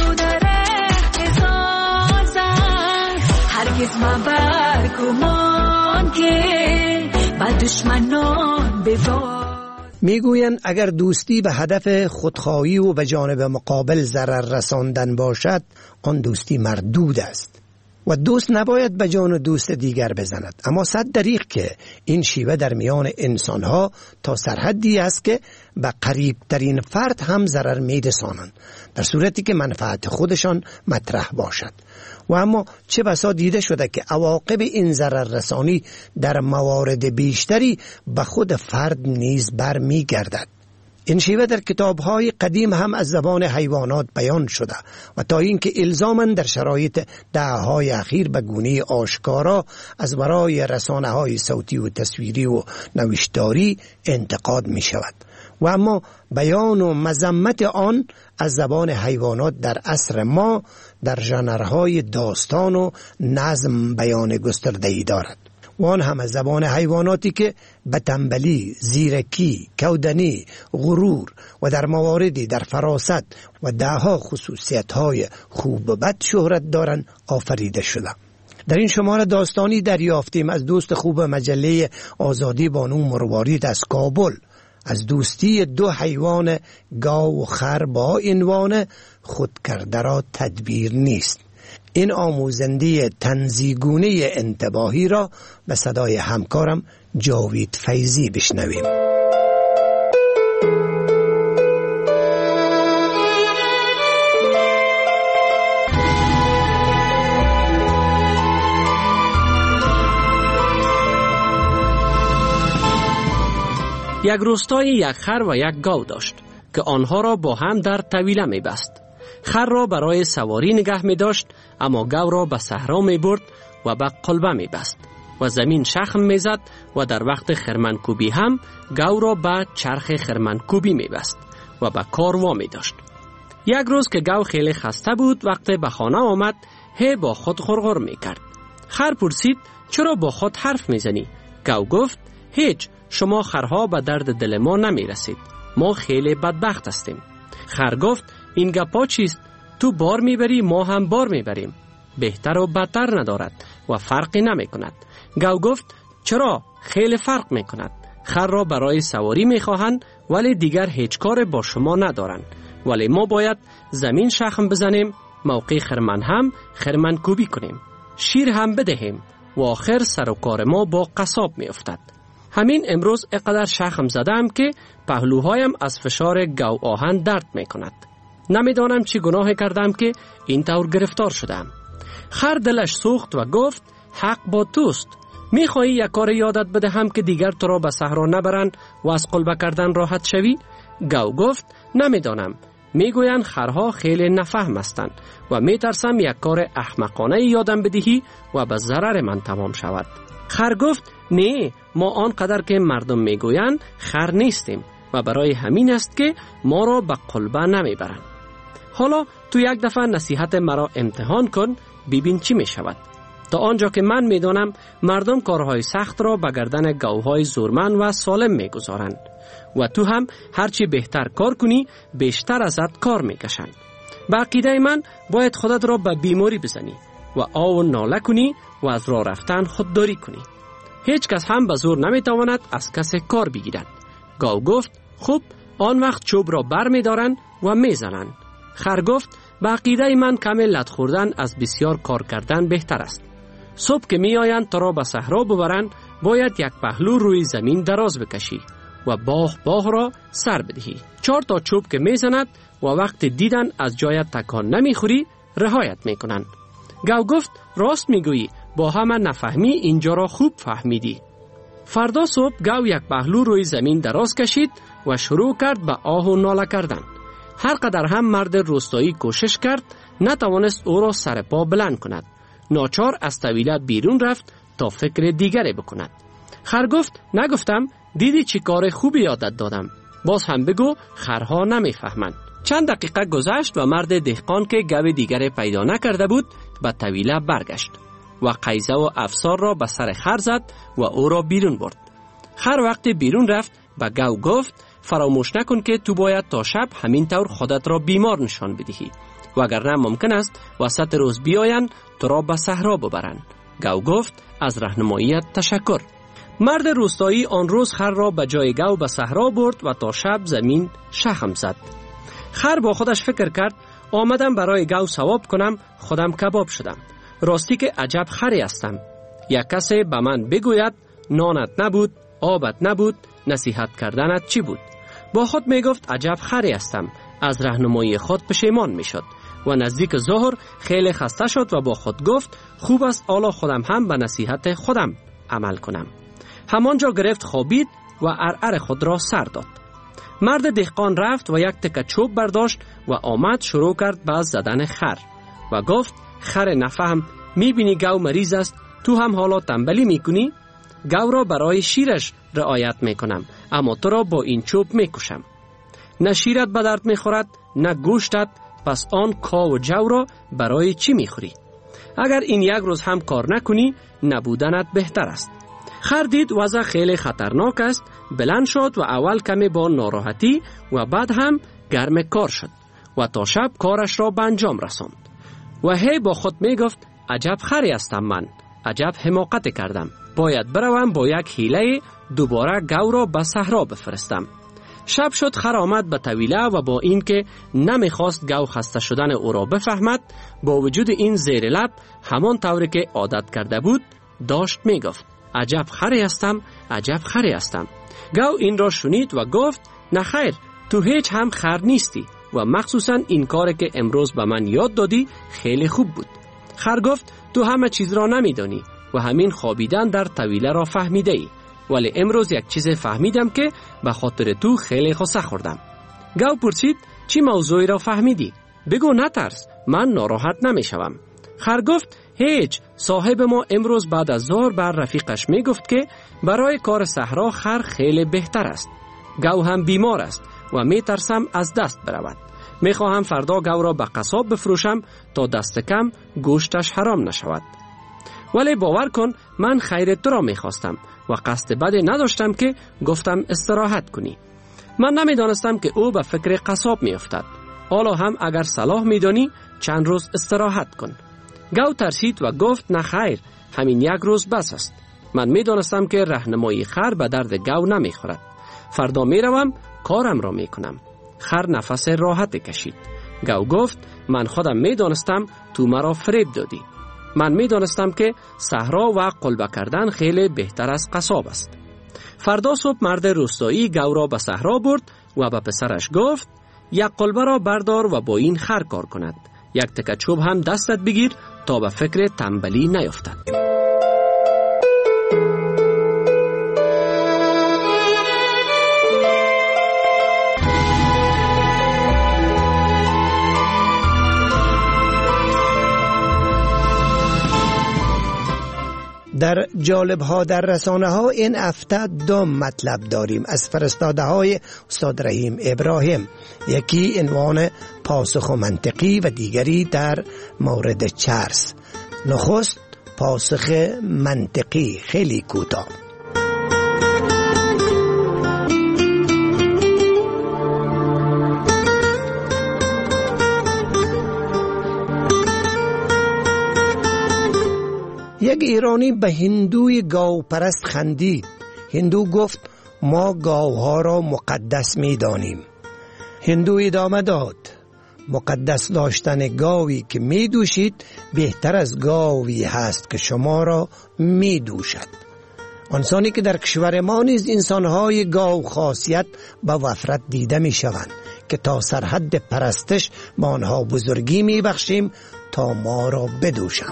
هرگز مبر گمان که با دشمنان بوار. میگویند اگر دوستی به هدف خودخواهی و به جانب مقابل ضرر رساندن باشد آن دوستی مردود است و دوست نباید به جان دوست دیگر بزند. اما صد دریغ که این شیوه در میان انسانها تا سرحدی است که به قریب ترین فرد هم ضرر میرسانند در صورتی که منفعت خودشان مطرح باشد. و اما چه بسا دیده شده که عواقب این ضرر رسانی در موارد بیشتری به خود فرد نیز بر می گردد. این شیوه در کتاب‌های قدیم هم از زبان حیوانات بیان شده و تا اینکه الزاماً در شرایط دهه‌های اخیر به گونه آشکارا از ورای رسانه‌های صوتی و تصویری و نوشتاری انتقاد می شود. و اما بیان و مذمت آن از زبان حیوانات در عصر ما در ژانرهای داستان و نظم بیان گسترده‌ای دارد و آن هم از زبان حیواناتی که به تنبلی، زیرکی، کودنی، غرور و در مواردی در فراست و دهها خصوصیت‌های خوب و بد شهرت دارند آفریده شده. در این شماره داستانی دریافتیم از دوست خوب مجله آزادی بانو مروارید از کابل از دوستی دو حیوان گاو و خر با عنوان خود کرده را تدبیر نیست. این آموزنده طنزیگونه انتباهی را به صدای همکارم جاوید فیضی بشنویم. یک روستای یک خر و یک گاو داشت که آنها را با هم در طویله می بست. خر را برای سواری نگه می داشت اما گاو را به صحرا می برد و به قلبه می بست و زمین شخم می زد و در وقت خرمنکوبی هم گاو را به چرخ خرمنکوبی می بست و به کار وامی داشت. یک روز که گاو خیلی خسته بود وقت به خانه آمد هی با خود غرغر می کرد. خر پرسید چرا با خود حرف می زنی؟ گاو گفت هیچ، شما خرها به درد دل ما نمی رسید، ما خیلی بدبخت هستیم. خر گفت این گپا چیست؟ تو بار میبری ما هم بار میبریم، بهتر و بدتر ندارد و فرقی نمی کند. گاو گفت چرا؟ خیلی فرق می کند. خر را برای سواری می خواهند ولی دیگر هیچ کار با شما ندارند. ولی ما باید زمین شخم بزنیم، موقع خرمن هم خرمن کوبی کنیم، شیر هم بدهیم و آخر سر و کار ما با قصاب می افتد. همین امروز اقدر شخم زدم که پهلوهایم از فشار گو آهن درد می کند. نمیدانم چی گناه کردم که این طور گرفتار شدم. خر دلش سوخت و گفت حق با توست. میخواهی یک کار یادت بدهم که دیگر تو را به صحرا نبرند و از قلبه کردن راحت شوی؟ گو گفت نمیدانم. میگویند خرها خیلی نفهم هستند و میترسم یک کار احمقانه یادم بدهی و به ضرر من تمام شود. خر گفت نه، ما آنقدر که مردم میگویند خر نیستیم و برای همین است که ما را به قلبه نمیبرند. حالا تو یک دفعه نصیحت مرا امتحان کن، ببین چی می شود. تا آنجا که من می دانم مردم کارهای سخت را به گردن گوهای زورمن و سالم می گذارند و تو هم هرچی بهتر کار کنی بیشتر ازت کار می کشند. به عقیده من باید خودت را به بیماری بزنی و آو ناله کنی و از راه رفتن خودداری کنی. هیچ کس هم به زور نمی تواند از کسی کار بگیرد. گاو گفت خوب، آن وقت چوب را بر می دارند و می زنند. خر گفت به عقیده من کم لت خوردن از بسیار کار کردن بهتر است. صبح که می آیند تا را به صحرا ببرند باید یک پهلو روی زمین دراز بکشی و باغ باغ را سر بدهی. چهار تا چوب که می زند و وقت دیدن از جایت تکان نمی خوری رهایت می کنند. گاو گفت راست می گویی، با همه نفهمی اینجا را خوب فهمیدی. فردا صبح گاو یک پهلو روی زمین دراز کشید و شروع کرد به آه و ناله کردن. هر قدر هم مرد روستایی کوشش کرد نتوانست او را سر پا بلند کند. ناچار از طویله بیرون رفت تا فکر دیگری بکند. خر گفت نگفتم؟ دیدی چی کار خوبی یادت دادم. باز هم بگو خرها نمیفهمند. چند دقیقه گذشت و مرد دهقان که گاو دیگری پیدا نکرده بود به طویله برگشت و قیزه و افسار را به سر خر زد و او را بیرون برد. خر وقتی بیرون رفت به گاو گفت فراموش نکن که تو باید تا شب همین طور خودت را بیمار نشان بدهی وگرنه ممکن است وسط روز بیایند تو را به صحرا ببرند. گاو گفت از راهنماییت تشکر. مرد روستایی آن روز خر را به جای گاو به صحرا برد و تا شب زمین شخم زد. خر با خودش فکر کرد آمدم برای گاو ثواب کنم، خودم کباب شدم. راستی که عجب خری هستم. یک کسی به من بگوید نانت نبود، آبت نبود، نصیحت کردنت چی بود؟ با خود می گفت عجب خری هستم. از راهنمایی خود پشیمان می شد و نزدیک ظهر خیلی خسته شد و با خود گفت خوب است حالا خودم هم به نصیحت خودم عمل کنم. همانجا گرفت خوابید و ارعر خود را سر داد. مرد دهقان رفت و یک تکه چوب برداشت و آمد شروع کرد به زدن خر و گفت خر نفهم، می بینی گاو مریض است، تو هم حالا تنبلی می کنی؟ گاو را برای شیرش رعایت می کنم اما تو را با این چوب می کشم. نه شیرت به درد می خورد نه گوشتت، پس آن کا و جو را برای چی می خوری؟ اگر این یک روز هم کار نکنی نبودنت بهتر است. خر دید وضع خیلی خطرناک است، بلند شد و اول کمی با ناراحتی و بعد هم گرم کار شد و تا شب کارش را به انجام رساند و هی با خود می گفت عجب خری هستم من، عجب حماقت کردم، باید بروم با یک حیله دوباره گاو را به صحرا بفرستم. شب شد، خر آمد به طویله و با اینکه نمیخواست گاو خسته شدن او را بفهمد، با وجود این زیر لب همان طوری که عادت کرده بود داشت می گفت عجب خری هستم، عجب خری هستم. گاو این را شنید و گفت نه خیر، تو هیچ هم خر نیستی و مخصوصا این کار که امروز به من یاد دادی خیلی خوب بود. خر گفت تو همه چیز را نمیدانی و همین خوابیدن در طویله را فهمیده ای، ولی امروز یک چیز فهمیدم که به خاطر تو خیلی خسته خوردم. گاو پرسید چی موضوعی را فهمیدی؟ بگو نترس، من ناراحت نمیشوم. خر گفت هیچ، صاحب ما امروز بعد از ظهر بر رفیقش می گفت که برای کار صحرا خر خیلی بهتر است. گاو هم بیمار است و می ترسم از دست برود. می خواهم فردا گاو را به قصاب بفروشم تا دست کم گوشتش حرام نشود. ولی باور کن من خیر تو را می خواستم و قصد بدی نداشتم که گفتم استراحت کنی. من نمی دانستم که او به فکر قصاب می افتد. حالا هم اگر صلاح می دانی چند روز استراحت کن. گاو ترسید و گفت نه خیر، همین یک روز بس است. من می دانستم که راهنمایی خر به درد گاو نمی خورد. فردا می روم کارم را می کنم. خر نفس راحت کشید. گاو گفت من خودم می دانستم تو مرا فریب دادی. من می دانستم که صحرا و قلبه کردن خیلی بهتر از قصاب است. فردا صبح مرد روستایی گاو را به صحرا برد و به پسرش گفت یک قلبه را بردار و با این خر کار کند. یک تکه چوب هم دستت بگیر تا به فکر تنبلی نیفتد. در جالب ها در رسانه ها این هفته دو مطلب داریم از فرستاده های استاد رحیم ابراهیم. یکی عنوان پاسخ منطقی و دیگری در مورد چرس. نخست پاسخ منطقی خیلی کوتاه. یک ایرانی به هندوی گاو پرست خندید. هندو گفت ما گاوها را مقدس می دانیم. هندو ادامه داد مقدس داشتن گاوی که می دوشید بهتر از گاوی هست که شما را می دوشد. آنسانی که در کشور ما نیز انسانهای گاو خاصیت به وفرت دیده می شوند که تا سرحد پرستش با آنها بزرگی می بخشیم تا ما را بدوشند.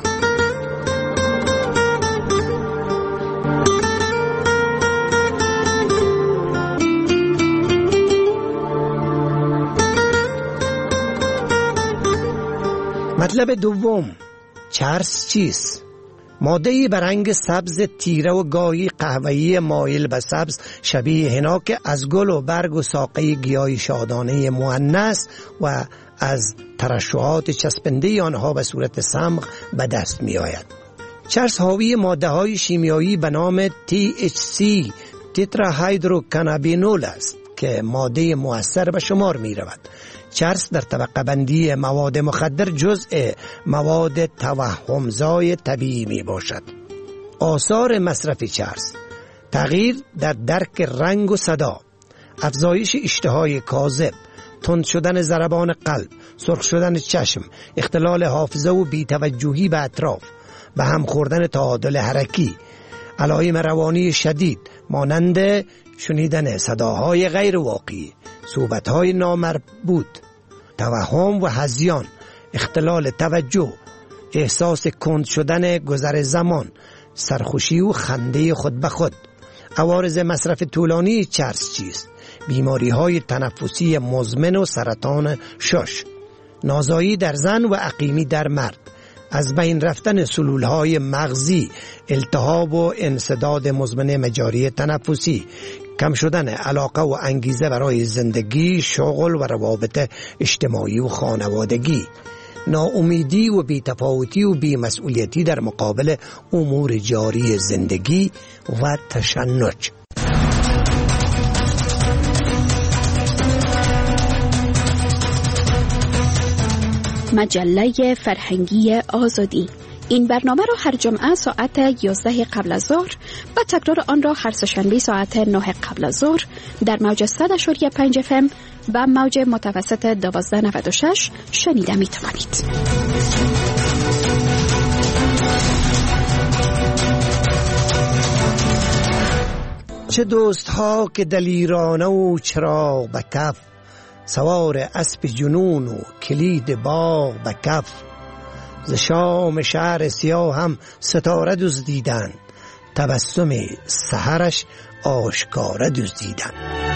مطلب دوم، چرس چیست؟ ماده‌ای به رنگ سبز تیره و گاهی قهوه‌ای مایل به سبز شبیه حنا که از گل و برگ و ساقه گیاه شادانه مؤنث و از ترشحات چسبنده آنها به صورت صمغ به دست می آید. چرس حاوی ماده‌های شیمیایی به نام تی اچ سی تتراهیدروکانابینول است که ماده مؤثر به شمار می رود. چرس در طبقه بندی مواد مخدر جزء مواد توهمزای طبیعی می باشد. آثار مصرف چرس: تغییر در درک رنگ و صدا، افزایش اشتهای کاذب، تند شدن ضربان قلب، سرخ شدن چشم، اختلال حافظه و بی‌توجهی به اطراف، به هم خوردن تعادل حرکی، علائم روانی شدید مانند شنیدن صداهای غیر واقعی، صحبت‌های نامربوط، توهم و هذیان، اختلال توجه، احساس کند شدن گذر زمان، سرخوشی و خنده خود به خود. عوارض مصرف طولانی چرس چیست؟ بیماری‌های تنفسی مزمن و سرطان شش، نازایی در زن و عقیمی در مرد، از بین رفتن سلولهای مغزی، التهاب و انسداد مزمن مجاری تنفسی، کم شدن علاقه و انگیزه برای زندگی، شغل و روابط اجتماعی و خانوادگی، ناامیدی و بی‌تفاوتی و بی‌مسئولیتی در مقابل امور جاری زندگی و تشنج. مجله فرهنگی آزادی. این برنامه را هر جمعه ساعت یازده قبل از ظهر و تکرار آن را هر سه‌شنبه ساعت نه قبل از ظهر در موج صد و پنج اف ام و موج متوسط دوازده نود و شش شنیده می توانید. چه دوست ها که دلیرانه و چراغ به کف، سوار اسب جنون و کلید باغ به کف، ز شام شهر سیاه هم ستاره دزدیدند، تبسم سحرش آشکاره دزدیدند.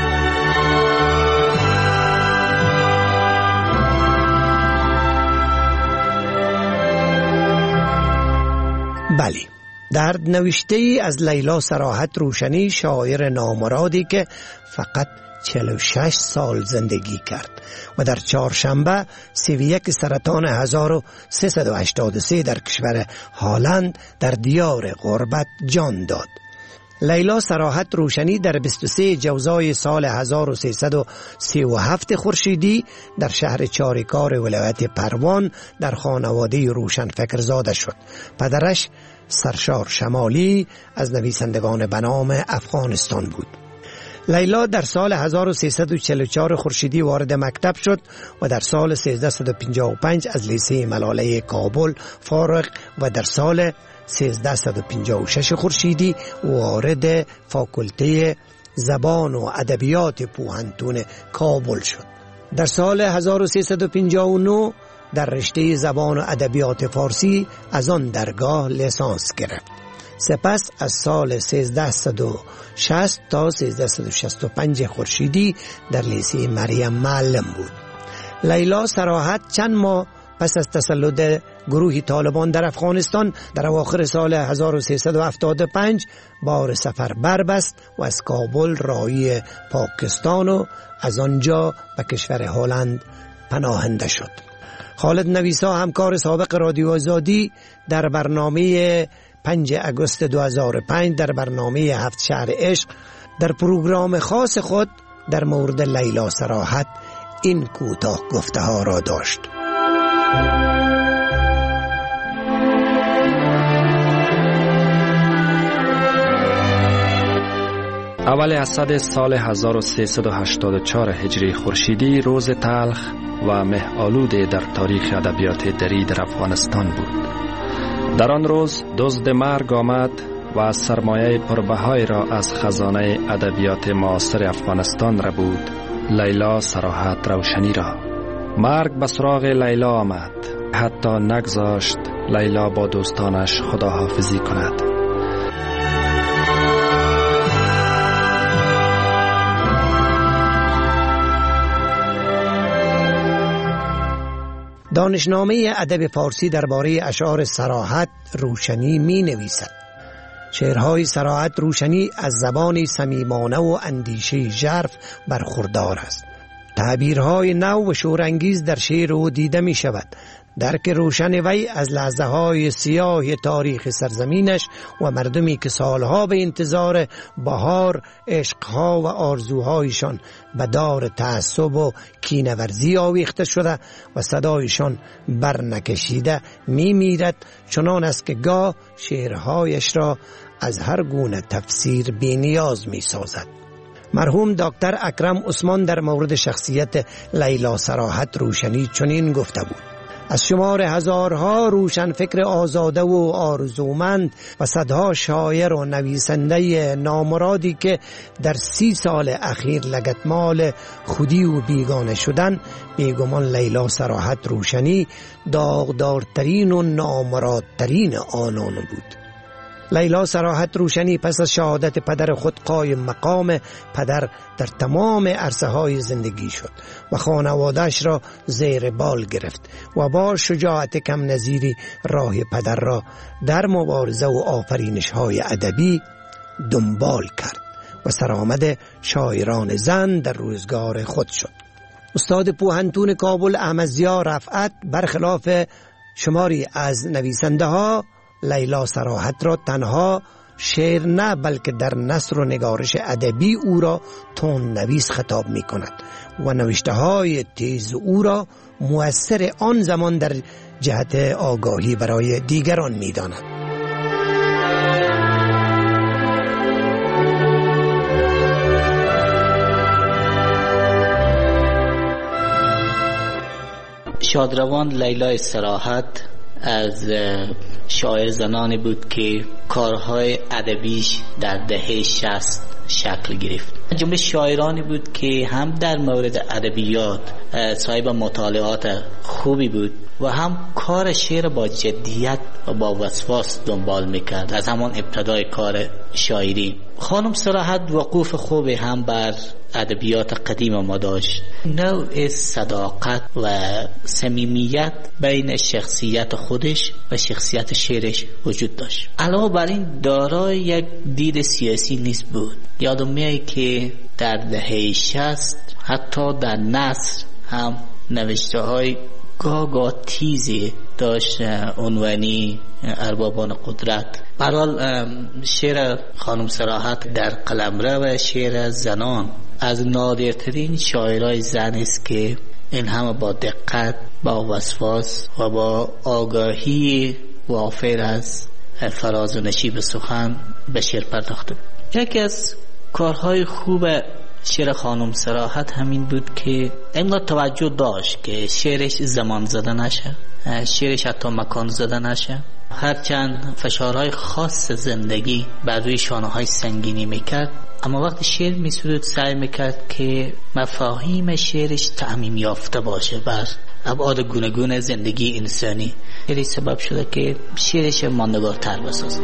بلی، در نوشته ای از لیلا صراحت روشنی، شاعر نامرادی که فقط چهل و شش سال زندگی کرد و در چهارشنبه سی و یک سرطان هزار و سیصد و هشتاد و سه در کشور هالند در دیار غربت جان داد. لیلا صراحت روشنی در بیست و سه جوزای سال هزار و سیصد و سی و هفت خورشیدی در شهر چاریکار ولایت پروان در خانواده روشنفکر زاده شد. پدرش سرشار شمالی از نویسندگان بنام افغانستان بود. لیلا در سال هزار و سیصد و چهل و چهار خورشیدی وارد مکتب شد و در سال سیزده و پنجاه و پنج از لیسه ملاله کابل فارغ و در سال سیزده و پنجاه و شش خورشیدی وارد فاکولته زبان و ادبیات پوهنتون کابل شد. در سال هزار و سیصد و پنجاه و نه در رشته زبان و ادبیات فارسی از آن درگاه لیسانس گرفت. سپس از سال سیزده و شصت تا سیزده و شصت و پنج خورشیدی در لیسه مریم معلم بود. لیلا صراحت چند ماه پس از تسلط گروه طالبان در افغانستان در اواخر سال هزار و سیصد و هفتاد و پنج بار سفر بربست و از کابل راهی پاکستان و از آنجا به کشور هلند پناهنده شد. خالد نویسا همکار سابق رادیو آزادی در برنامه پنجم آگوست دو هزار و پنج در برنامه هفت شهر عشق در پروگرام خاص خود در مورد لیلا صراحت این کوتاه گفته ها را داشت. اول اسد سال هزار و سیصد و هشتاد و چهار هجری خورشیدی روز تلخ و مه‌آلود در تاریخ ادبیات دری در افغانستان بود. در آن روز دزد مرگ آمد و سرمایه پربهای را از خزانه ادبیات معاصر افغانستان را بود، لیلا صراحت روشنی را. مرگ به سراغ لیلا آمد، حتی نگذاشت لیلا با دوستانش خداحافظی کند. دانشنامه ادب فارسی درباره اشعار صراحت روشنی می نویسد. شعرهای صراحت روشنی از زبانی صمیمانه و اندیشه ژرف برخوردار است. تعبیرهای نو و شورانگیز در شعر او دیده می شود. درک روشن وی از لحظه های سیاه تاریخ سرزمینش و مردمی که سالها به انتظار بهار عشقها و آرزوهایشان به دار تعصب و کینه‌ورزی آویخته شده و صدایشان برنکشیده می میرد، چنان است که گاه شعرهایش را از هر گونه تفسیر بی نیاز می سازد. مرحوم دکتر اکرم عثمان در مورد شخصیت لیلا صراحت روشنی چنین گفته بود: از شمار هزارها روشن فکر آزاده و آرزومند و صدها شاعر و نویسنده نامرادی که در سی سال اخیر لگدمال خودی و بیگانه شدن، بیگمان لیلا صراحت روشنی داغدارترین و نامرادترین آنان بود. لیلا صراحت روشنی پس از شهادت پدر خود قایم مقام پدر در تمام عرصه های زندگی شد و خانواده‌اش را زیر بال گرفت و با شجاعت کم نظیری راه پدر را در مبارزه و آفرینش های ادبی دنبال کرد و سرآمد شاعران زن در روزگار خود شد. استاد پوهنتون کابل احمد ضیا رفعت برخلاف شماری از نویسنده ها لیلا صراحت را تنها شعر نه بلکه در نثر و نگارش ادبی او را تون نویس خطاب می کند و نوشته های تیز او را مؤثر آن زمان در جهت آگاهی برای دیگران می داند. شادروان لیلا صراحت از شاعر زنانی بود که کارهای ادبیش در دهه شصت شکل گرفت. جمله شاعرانی بود که هم در مورد ادبیات صاحب مطالعات خوبی بود و هم کار شعر با جدیت و با وسواس دنبال میکرد از همان ابتدای کار شاعری. خانم صراحت وقوف خوبی هم بر ادبیات قدیم ما داشت. نوع صداقت و صمیمیت بین شخصیت خودش و شخصیت شعرش وجود داشت. علاوه بر این دارای یک دید سیاسی نیست بود. یادم میاد که در دهه شصت حتی در نثر هم نوشته های گاگا تیزی داشت عنوانی اربابان قدرت. برحال شعر خانم صراحت در قلمرو و شعر زنان از نادرترین شاعرای زن است که این همه با دقت، با وسواس و با آگاهی وافر از فراز و نشیب سخن به شعر پرداخته. یکی از کارهای خوب شعر خانم صراحت همین بود که اینقدر توجه داشت که شعرش زمان زده نشه، شعرش حتی مکان زده نشه. هرچند فشارهای خاص زندگی بر روی شانه‌های سنگینی میکرد، اما وقتی شعر میسرود سعی میکرد که مفاهیم شعرش تعمیم یافته باشه بر ابعاد گوناگون زندگی انسانی. خیلی سبب شده که شعرش ماندگارتر بسازه.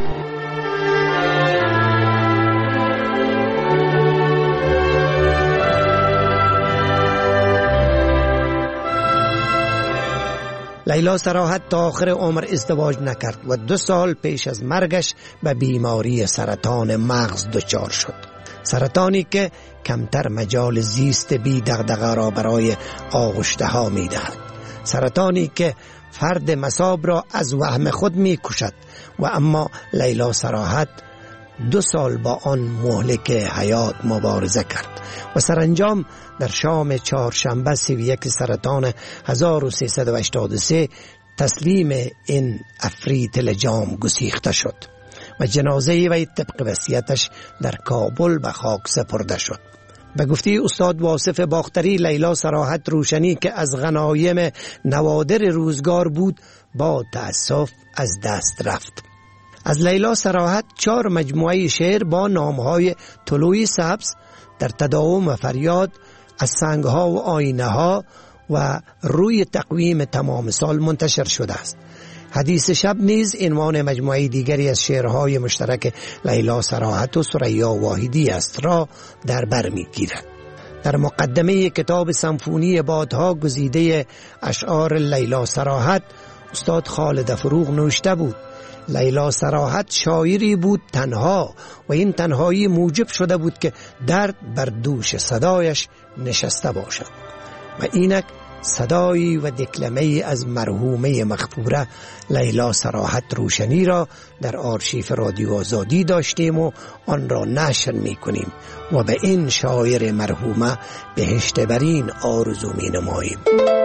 لیلا صراحت تا آخر عمر ازدواج نکرد و دو سال پیش از مرگش به بیماری سرطان مغز دچار شد. سرطانی که کمتر مجال زیست بی دغدغه را برای آغشته ها می دهد. سرطانی که فرد مصاب را از وهم خود می کشد و اما لیلا صراحت دو سال با آن مهلک حیات مبارزه کرد و سرانجام در شام چهارشنبه سی و یک سرطان هزار و سیصد و هشتاد و سه تسلیم این افریت لجام گسیخته شد و جنازه وی طبق وصیتش در کابل به خاک سپرده شد. به گفته استاد واصف باختری، لیلا صراحت روشنی که از غنایم نوادر روزگار بود با تأسف از دست رفت. از لیلا صراحت چهار مجموعه شعر با نامهای طلوعی سبز، در تداوم و فریاد، از سنگها و آینه ها و روی تقویم تمام سال منتشر شده است. حدیث شب نیز عنوان مجموعه دیگری از شعرهای مشترک لیلا صراحت و ثریا واحدی است را در بر می‌گیرد. در مقدمه کتاب سمفونی بادها گزیده اشعار لیلا صراحت، استاد خالد فروغ نوشته بود: لیلا صراحت شاعری بود تنها و این تنهایی موجب شده بود که درد بر دوش صدایش نشسته باشد. و اینک صدایی و دکلمه‌ای از مرحومه مغفوره لیلا صراحت روشنی را در آرشیف رادیو آزادی داشتیم و آن را نشر می کنیم و به این شاعر مرحومه بهشت برین آرزو می نماییم.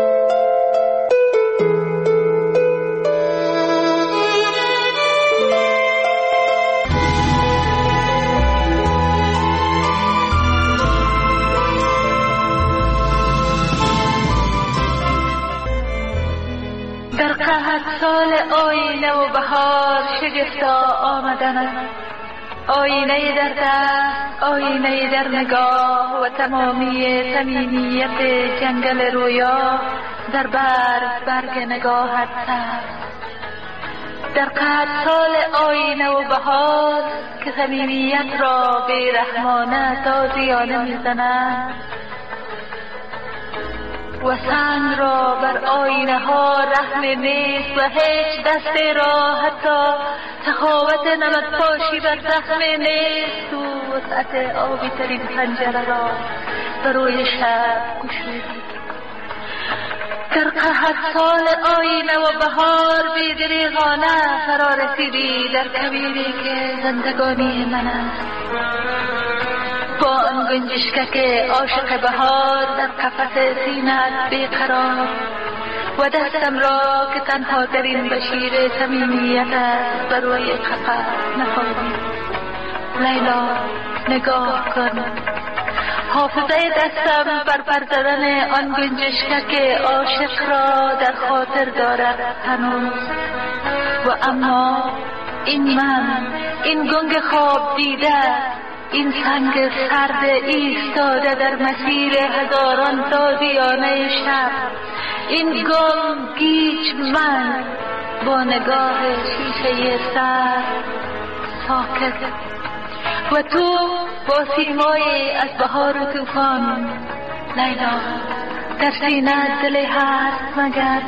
سال آینه و بهار شگفتا آمدن است، آینه در دست، آینه در نگاه و تمامی صمیمیت جنگل رویا در برگ برگ نگاهت است. در قد سال آینه و بهار که صمیمیت را بیرحمانه تازیانه میزنند و سنگ را بر آینه ها رحم نیست و هیچ دسته را حتی تخاوت نمد پاشی بر زخم نیست و وسعت آبی ترین پنجره را بر روی شب گشودی. در قحط سال آینه و بهار بی‌دریغانه فرا رسیدی در کویری که زندگانی من است، با آن گنجشکک عاشق بهار در قفس سینه‌ات بیقرار و دستم را که تنها ترین بشیر صمیمیت است بر روی قفس نهادی. لیلا نگاه کن، حافظه دستم بر پر زدن آن گنجشکک عاشق را در خاطر دارد هنوز، و اما این من، این گنگ خواب دیده، این سنگ سرد ایستاده در مسیر هزاران تازیانه شب، این گم گیج من با نگاه شیشه سر ساکت و تو با سیمای از بهار و طوفان. لیلا در سینه دل هست مگر؟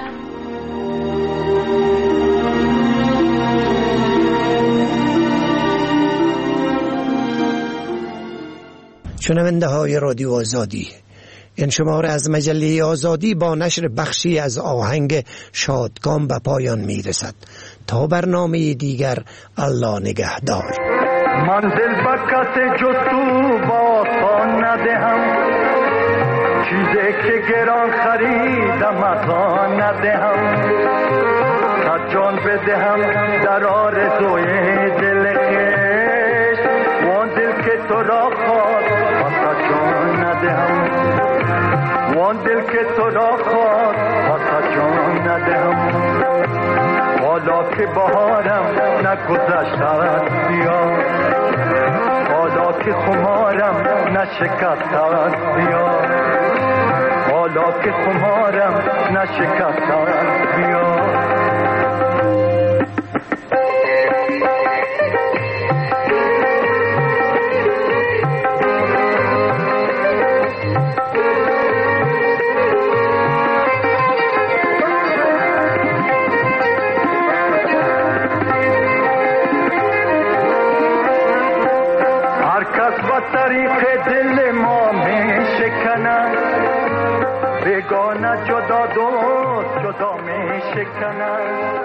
شنونده های رادیو آزادی، این شماره از مجله آزادی با نشر بخشی از آهنگ شادکام به پایان می رسد. تا برنامه دیگر، الله نگهدار. من دل بکت جو تو با پا ندهم، چیزی که گران خریدم از آن ندهم، صد جان بدهم در آرزوی دل خویش، وان دل که تو را خواست صد جان ندهم، وان دل که تو را خواست صد جان ندهم. حالا که بهارم نگذشته است بیا، حالا که خمارم نشکسته است بیا، حالا که خمارم نشکسته است بیا. طریق دل ما می شکنند، بیگانه جدا دوست جدا می شکنند.